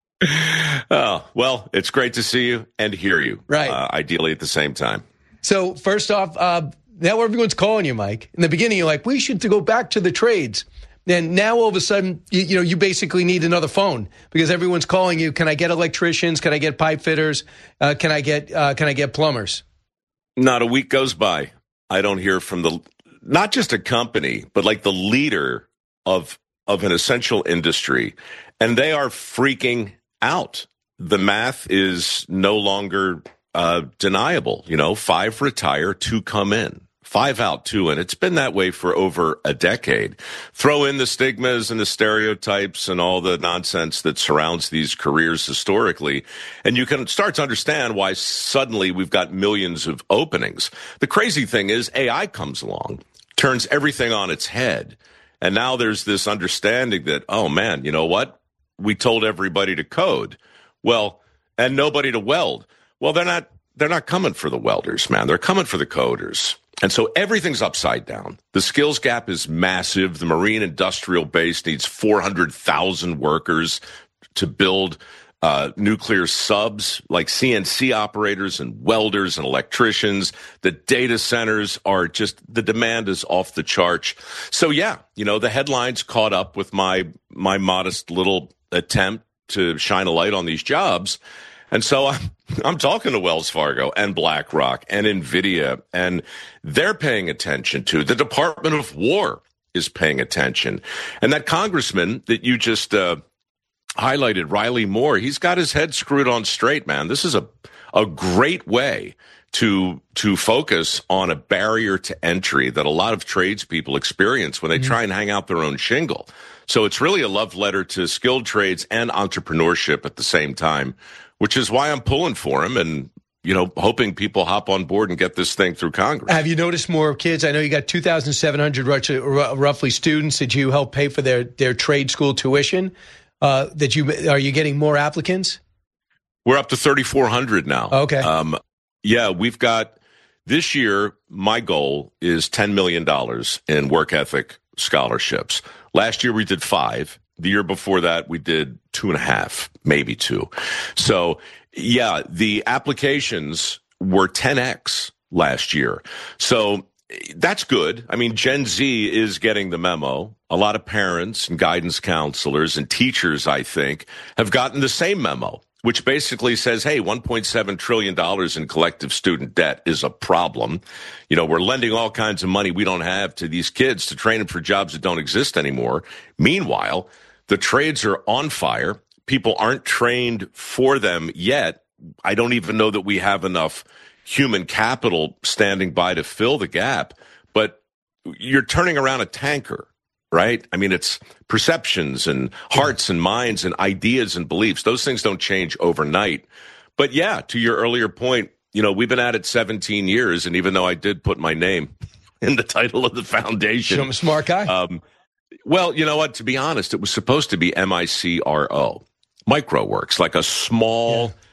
Oh, well, it's great to see you and hear you. Right. Uh, ideally at the same time. So first off, uh, now everyone's calling you, Mike. In the beginning, you're like, we should go back to the trades. And now all of a sudden, you, you know, you basically need another phone because everyone's calling you. Can I get electricians? Can I get pipe fitters? Uh, can I get uh, can I get plumbers? Not a week goes by. I don't hear from the not just a company, but like the leader of of an essential industry. And they are freaking out. The math is no longer uh, deniable. You know, five retire, two come in. Five out, two in. It's been that way for over a decade. Throw in the stigmas and the stereotypes and all the nonsense that surrounds these careers historically, and you can start to understand why suddenly we've got millions of openings. The crazy thing is A I comes along, turns everything on its head, and now there's this understanding that, oh, man, you know what? We told everybody to code. Well, and nobody to weld. Well, they're not they're not coming for the welders, man. They're coming for the coders. And so everything's upside down. The skills gap is massive. The marine industrial base needs four hundred thousand workers to build uh, nuclear subs like C N C operators and welders and electricians. The data centers are just, the demand is off the charts. So, yeah, you know, the headlines caught up with my my modest little attempt to shine a light on these jobs. And so I'm, I'm talking to Wells Fargo and BlackRock and NVIDIA, and they're paying attention to. The Department of War is paying attention. And that congressman that you just uh, highlighted, Riley Moore, he's got his head screwed on straight, man. This is a, a great way to to focus on a barrier to entry that a lot of tradespeople experience when they try and hang out their own shingle. So it's really a love letter to skilled trades and entrepreneurship at the same time, which is why I'm pulling for him and, you know, hoping people hop on board and get this thing through Congress. Have you noticed more kids? I know you got two thousand seven hundred roughly students that you help pay for their, their trade school tuition. Uh, that you are you getting more applicants? We're up to thirty-four hundred now. Okay. Um, yeah, we've got this year. My goal is ten million dollars in work ethic scholarships. Last year we did five. The year before that we did two and a half, maybe two. So yeah, the applications were ten X last year. So that's good. I mean, Gen Z is getting the memo. A lot of parents and guidance counselors and teachers, I think, have gotten the same memo, which basically says, hey, one point seven trillion dollars in collective student debt is a problem. You know, we're lending all kinds of money we don't have to these kids to train them for jobs that don't exist anymore. Meanwhile, the trades are on fire. People aren't trained for them yet. I don't even know that we have enough human capital standing by to fill the gap. But you're turning around a tanker, right? I mean, it's perceptions and hearts and minds and ideas and beliefs. Those things don't change overnight. But yeah, to your earlier point, you know, we've been at it seventeen years. And even though I did put my name in the title of the foundation. I'm a smart guy. Um, well, you know what? To be honest, it was supposed to be M I C R O, Micro Works, like a small,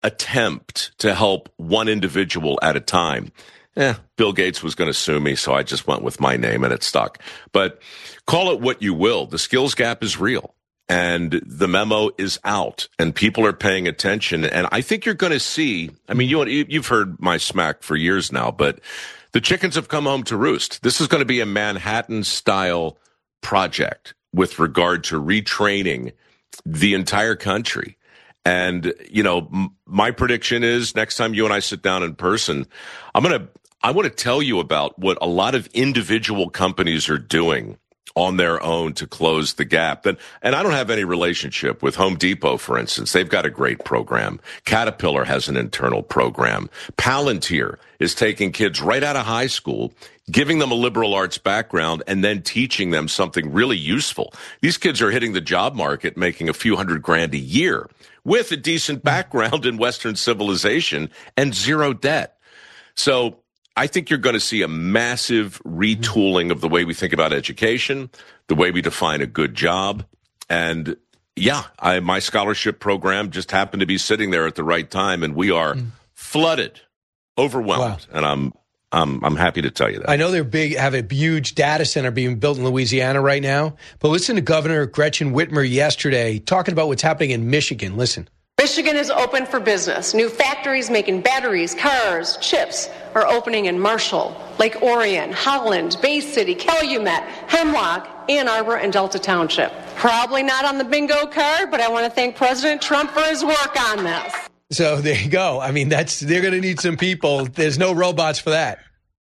attempt to help one individual at a time. Eh, Bill Gates was going to sue me, so I just went with my name and it stuck. But call it what you will. The skills gap is real and the memo is out and people are paying attention. And I think you're going to see, I mean, you, you've heard my smack for years now, but the chickens have come home to roost. This is going to be a Manhattan-style project with regard to retraining the entire country. And, you know, m- my prediction is next time you and I sit down in person, I'm going to, I want to tell you about what a lot of individual companies are doing on their own to close the gap. And, and I don't have any relationship with Home Depot, for instance. They've got a great program. Caterpillar has an internal program. Palantir is taking kids right out of high school, giving them a liberal arts background, and then teaching them something really useful. These kids are hitting the job market, making a few hundred grand a year with a decent background in Western civilization and zero debt. So I think you're going to see a massive retooling of the way we think about education, the way we define a good job. And yeah, I, my scholarship program just happened to be sitting there at the right time, and we are mm. flooded, overwhelmed. Wow. And I'm I'm I'm happy to tell you that. I know they're big, have a huge data center being built in Louisiana right now. But listen to Governor Gretchen Whitmer yesterday talking about what's happening in Michigan. Listen. Michigan is open for business. New factories making batteries, cars, chips are opening in Marshall, Lake Orion, Holland, Bay City, Calumet, Hemlock, Ann Arbor, and Delta Township. Probably not on the bingo card, but I want to thank President Trump for his work on this. So there you go. I mean, that's they're going to need some people. There's no robots for that.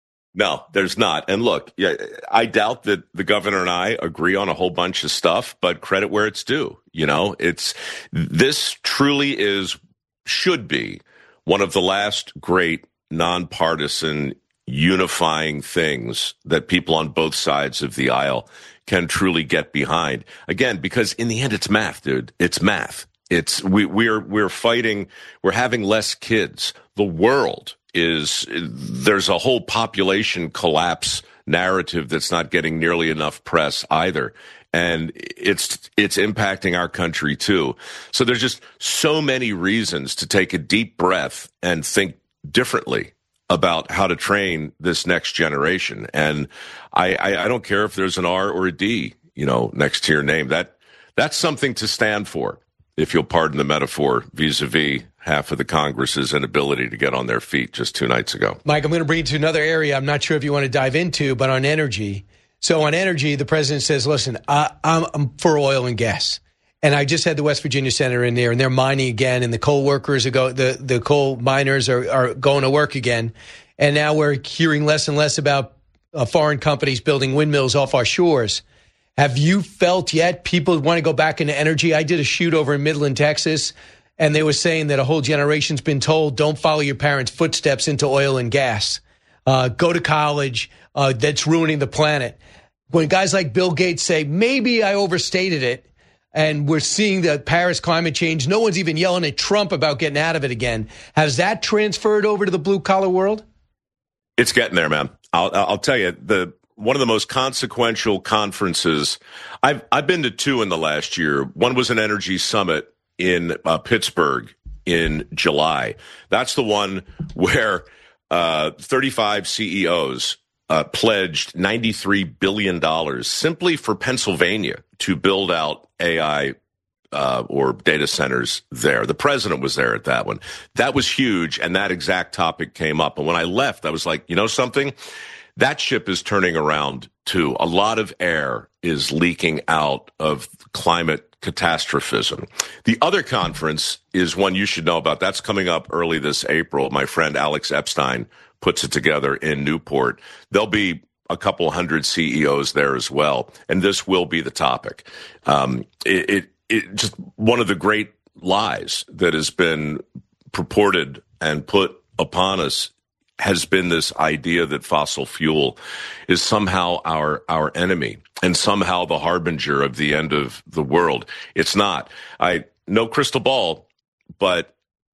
No, there's not. And look, yeah, I doubt that the governor and I agree on a whole bunch of stuff, but credit where it's due. You know, it's this truly is, should be one of the last great nonpartisan unifying things that people on both sides of the aisle can truly get behind. Again, because in the end, it's math, dude. It's math. It's we, we're we're fighting. We're having less kids. The world is there's a whole population collapse narrative that's not getting nearly enough press either, and it's it's impacting our country too. So there's just so many reasons to take a deep breath and think differently about how to train this next generation. And I, I, I don't care if there's an R or a D, you know, next to your name. That that's something to stand for, if you'll pardon the metaphor, vis-a-vis half of the Congress's inability to get on their feet just two nights ago. Mike, I'm going to bring you to another area I'm not sure if you want to dive into, but on energy. So on energy, the president says, listen, I, I'm, I'm for oil and gas. And I just had the West Virginia senator in there, and they're mining again, and the coal workers are go, the, the coal miners are, are going to work again. And now we're hearing less and less about uh, foreign companies building windmills off our shores. Have you felt yet people want to go back into energy? I did a shoot over in Midland, Texas, and they were saying that a whole generation's been told, don't follow your parents' footsteps into oil and gas. Uh, go to college. Uh, that's ruining the planet. When guys like Bill Gates say, maybe I overstated it, and we're seeing the Paris climate change, no one's even yelling at Trump about getting out of it again. Has that transferred over to the blue-collar world? It's getting there, man. I'll, I'll tell you, the one of the most consequential conferences, I've I've been to two in the last year. One was an energy summit in uh, Pittsburgh in July. That's the one where uh, thirty-five C E Os uh, pledged ninety-three billion dollars simply for Pennsylvania to build out A I uh, or data centers there. The president was there at that one. That was huge, and that exact topic came up. And when I left, I was like, you know something? That ship is turning around, too. A lot of air is leaking out of climate catastrophism. The other conference is one you should know about. That's coming up early this April. My friend Alex Epstein puts it together in Newport. There'll be a couple hundred C E Os there as well, and this will be the topic. Um, it, it, it just one of the great lies that has been purported and put upon us has been this idea that fossil fuel is somehow our our enemy and somehow the harbinger of the end of the world. It's not. I no crystal ball, but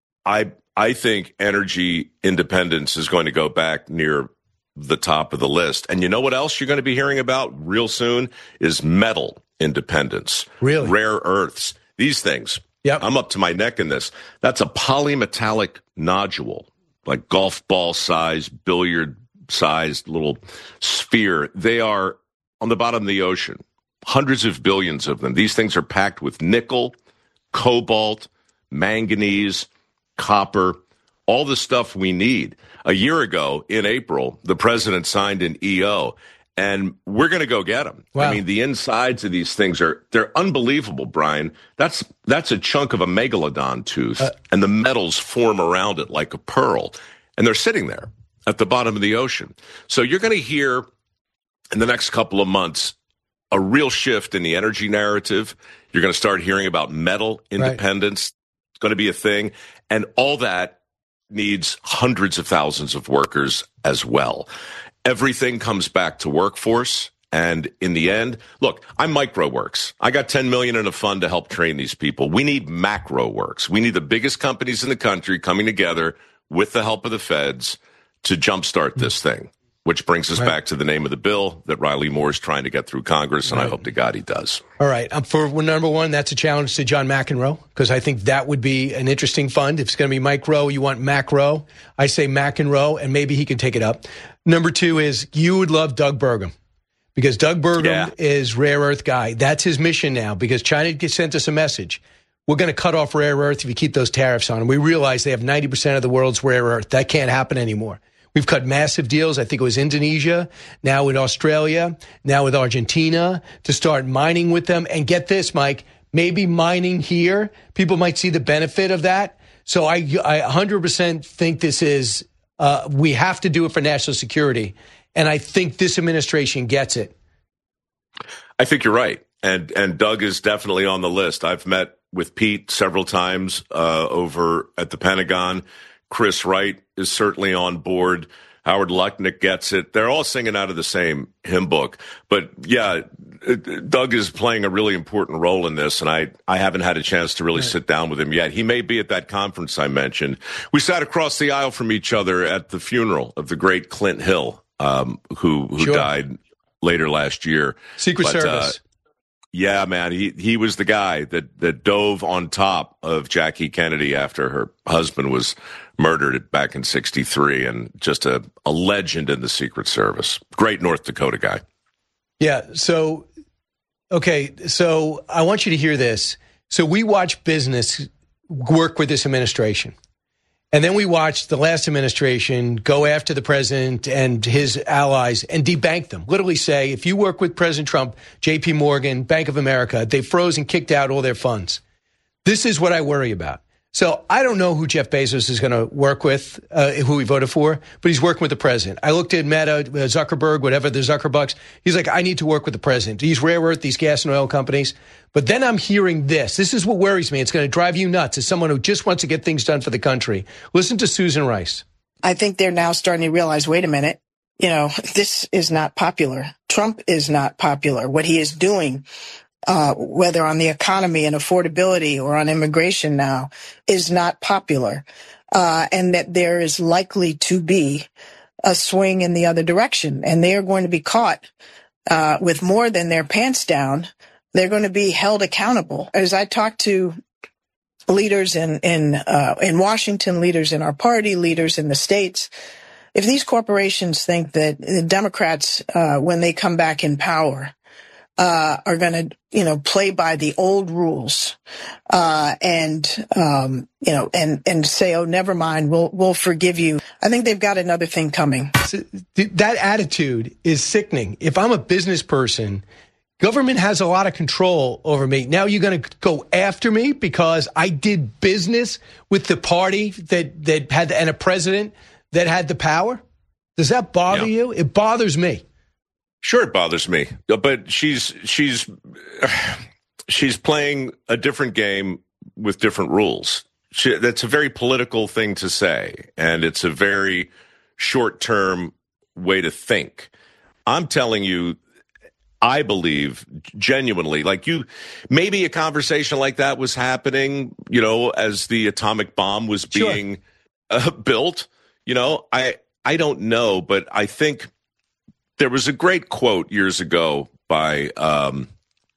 I I think energy independence is going to go back near the top of the list. And you know what else you're going to be hearing about real soon is metal independence. Really? Rare earths. These things. Yep. I'm up to my neck in this. That's a polymetallic nodule, like golf ball size, billiard sized little sphere. They are on the bottom of the ocean, hundreds of billions of them. These things are packed with nickel, cobalt, manganese, copper, all the stuff we need. A year ago in April, the president signed an E O, and we're going to go get them. Wow. I mean, the insides of these things are, they're unbelievable, Brian. That's that's a chunk of a megalodon tooth, uh, and the metals form around it like a pearl, and they're sitting there at the bottom of the ocean. So you're going to hear in the next couple of months a real shift in the energy narrative. You're going to start hearing about metal independence. Right. It's going to be a thing, and all that needs hundreds of thousands of workers as well. Everything comes back to workforce. And in the end, look, I'm MicroWorks. I got ten million dollars in a fund to help train these people. We need MacroWorks. We need the biggest companies in the country coming together with the help of the feds to jumpstart this thing, which brings us right. back to the name of the bill that Riley Moore is trying to get through Congress, and right. I hope to God he does. All right. Um, for number one, that's a challenge to John McEnroe, because I think that would be an interesting fund. If it's going to be micro, you want macro. I say McEnroe, and maybe he can take it up. Number two is you would love Doug Burgum, because Doug Burgum yeah. is rare earth guy. That's his mission now, because China sent us a message. We're going to cut off rare earth if you keep those tariffs on. And we realize they have ninety percent of the world's rare earth. That can't happen anymore. We've cut massive deals. I think it was Indonesia, now with Australia, now with Argentina, to start mining with them. And get this, Mike, maybe mining here, people might see the benefit of that. So I, I one hundred percent think this is, uh, we have to do it for national security. And I think this administration gets it. I think you're right. And, and Doug is definitely on the list. I've met with Pete several times uh, over at the Pentagon. Chris Wright is certainly on board. Howard Lutnick gets it. They're all singing out of the same hymn book. But, yeah, Doug is playing a really important role in this, and I, I haven't had a chance to really right. sit down with him yet. He may be at that conference I mentioned. We sat across the aisle from each other at the funeral of the great Clint Hill, um, who, who sure. died later last year. Secret but, Service. Uh, Yeah, man, he, he was the guy that, that dove on top of Jackie Kennedy after her husband was murdered back in sixty-three, and just a, a legend in the Secret Service. Great North Dakota guy. Yeah, so, okay, so I want you to hear this. So we watch business work with this administration. And then we watched the last administration go after the president and his allies and debank them. Literally say, if you work with President Trump, J P Morgan, Bank of America, they froze and kicked out all their funds. This is what I worry about. So I don't know who Jeff Bezos is going to work with, uh, who he voted for, but he's working with the president. I looked at Meta, uh, Zuckerberg, whatever, the Zuckerbucks. He's like, I need to work with the president. These rare earth, these gas and oil companies. But then I'm hearing this. This is what worries me. It's going to drive you nuts as someone who just wants to get things done for the country. Listen to Susan Rice. I think they're now starting to realize, wait a minute, you know, this is not popular. Trump is not popular. What he is doing, Uh, whether on the economy and affordability or on immigration now, is not popular. Uh, and that there is likely to be a swing in the other direction. And they are going to be caught uh, with more than their pants down. They're going to be held accountable. As I talk to leaders in, in, uh, in Washington, leaders in our party, leaders in the states, if these corporations think that the Democrats, uh, when they come back in power, Uh, are going to, you know, play by the old rules, uh, and, um, you know, and, and say, oh, never mind, we'll, we'll forgive you. I think they've got another thing coming. So th- that attitude is sickening. If I'm a business person, government has a lot of control over me. Now you're going to go after me because I did business with the party that, that had, and a president that had the power? Does that bother yeah. you? It bothers me. Sure, it bothers me, but she's she's she's playing a different game with different rules. She, that's a very political thing to say, and it's a very short-term way to think. I'm telling you, I believe genuinely, like you, maybe a conversation like that was happening, you know, as the atomic bomb was being sure. uh, built. You know, I I don't know, but I think. There was a great quote years ago by um,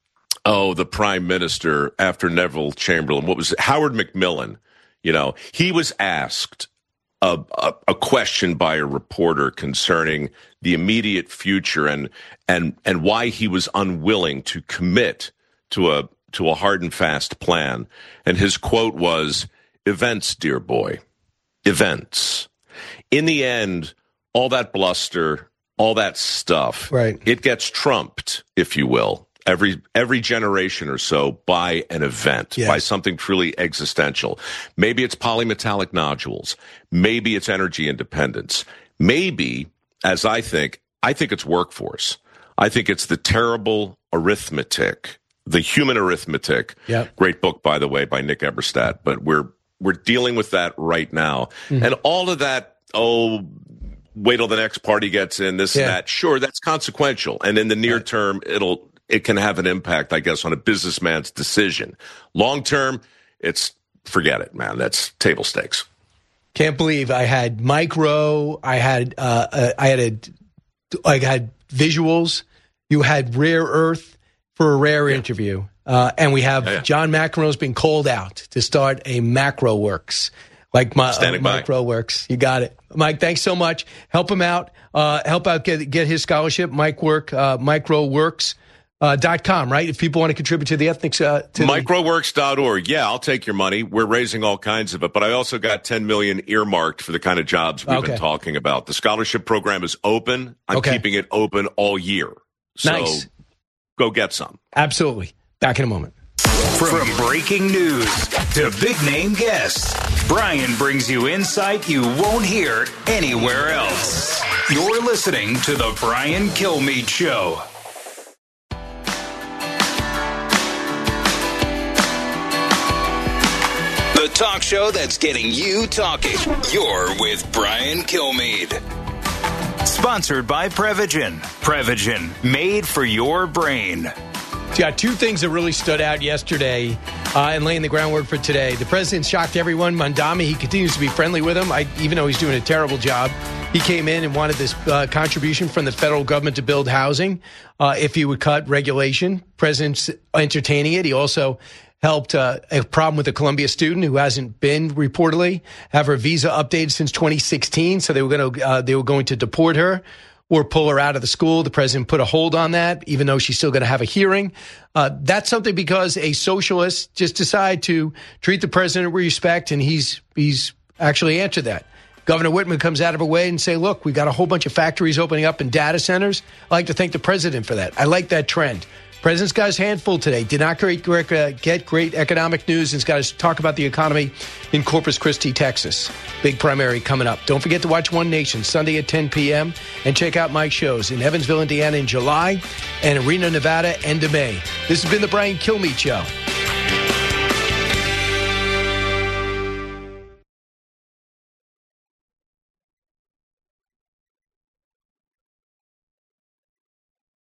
oh, the prime minister after Neville Chamberlain, what was it? Howard McMillan, you know, he was asked a, a, a question by a reporter concerning the immediate future and and and why he was unwilling to commit to a to a hard and fast plan. And his quote was, "Events, dear boy, events." In the end, all that bluster, all that stuff, right, it gets trumped, if you will, every every generation or so by an event, yes. by something truly existential. Maybe it's polymetallic nodules. Maybe it's energy independence. Maybe, as I think, I think it's workforce. I think it's the terrible arithmetic, the human arithmetic. Yep. Great book, by the way, by Nick Eberstadt. But we're we're dealing with that right now. Mm-hmm. And all of that, oh, wait till the next party gets in, this yeah. and that. Sure, that's consequential. And in the near term, it'll it can have an impact, I guess, on a businessman's decision. Long term, it's forget it, man. That's table stakes. Can't believe I had Mike Rowe. I had uh, uh, I had a I had visuals. You had Rare Earth for a rare yeah. interview, uh, and we have yeah, yeah. John McEnroe's been called out to start a Macro Works. Like my uh, Micro Works. You got it. Mike, thanks so much. Help him out. Uh, help out get get his scholarship. Mike Work, uh, microworks dot com, right? If people want to contribute to the ethnics. Uh, to microworks dot org. Yeah, I'll take your money. We're raising all kinds of it, but I also got ten million dollars earmarked for the kind of jobs we've okay. been talking about. The scholarship program is open. I'm okay. keeping it open all year. So nice. Go get some. Absolutely. Back in a moment. From breaking news to big name guests, Brian brings you insight you won't hear anywhere else. You're listening to The Brian Kilmeade Show. The talk show that's getting you talking. You're with Brian Kilmeade. Sponsored by Prevagen. Prevagen, made for your brain. Yeah, two things that really stood out yesterday uh, and laying the groundwork for today. The president shocked everyone. Mandami, he continues to be friendly with him, I, even though he's doing a terrible job. He came in and wanted this uh, contribution from the federal government to build housing uh, if he would cut regulation. President's entertaining it. He also helped uh, a problem with a Columbia student who hasn't been reportedly have her visa updated since twenty sixteen. So they were going to uh, they were going to deport her or pull her out of the school. The president put a hold on that, even though she's still going to have a hearing. Uh, that's something because a socialist just decided to treat the president with respect, and he's he's actually answered that. Governor Whitman comes out of her way and say, look, we got a whole bunch of factories opening up in data centers. I'd like to thank the president for that. I like that trend. President's got his hand full today. Did not great, uh, get great economic news. And's got to talk about the economy in Corpus Christi, Texas. Big primary coming up. Don't forget to watch One Nation Sunday at ten p.m. and check out my shows in Evansville, Indiana in July and Reno, Nevada, end of May. This has been the Brian Kilmeade Show.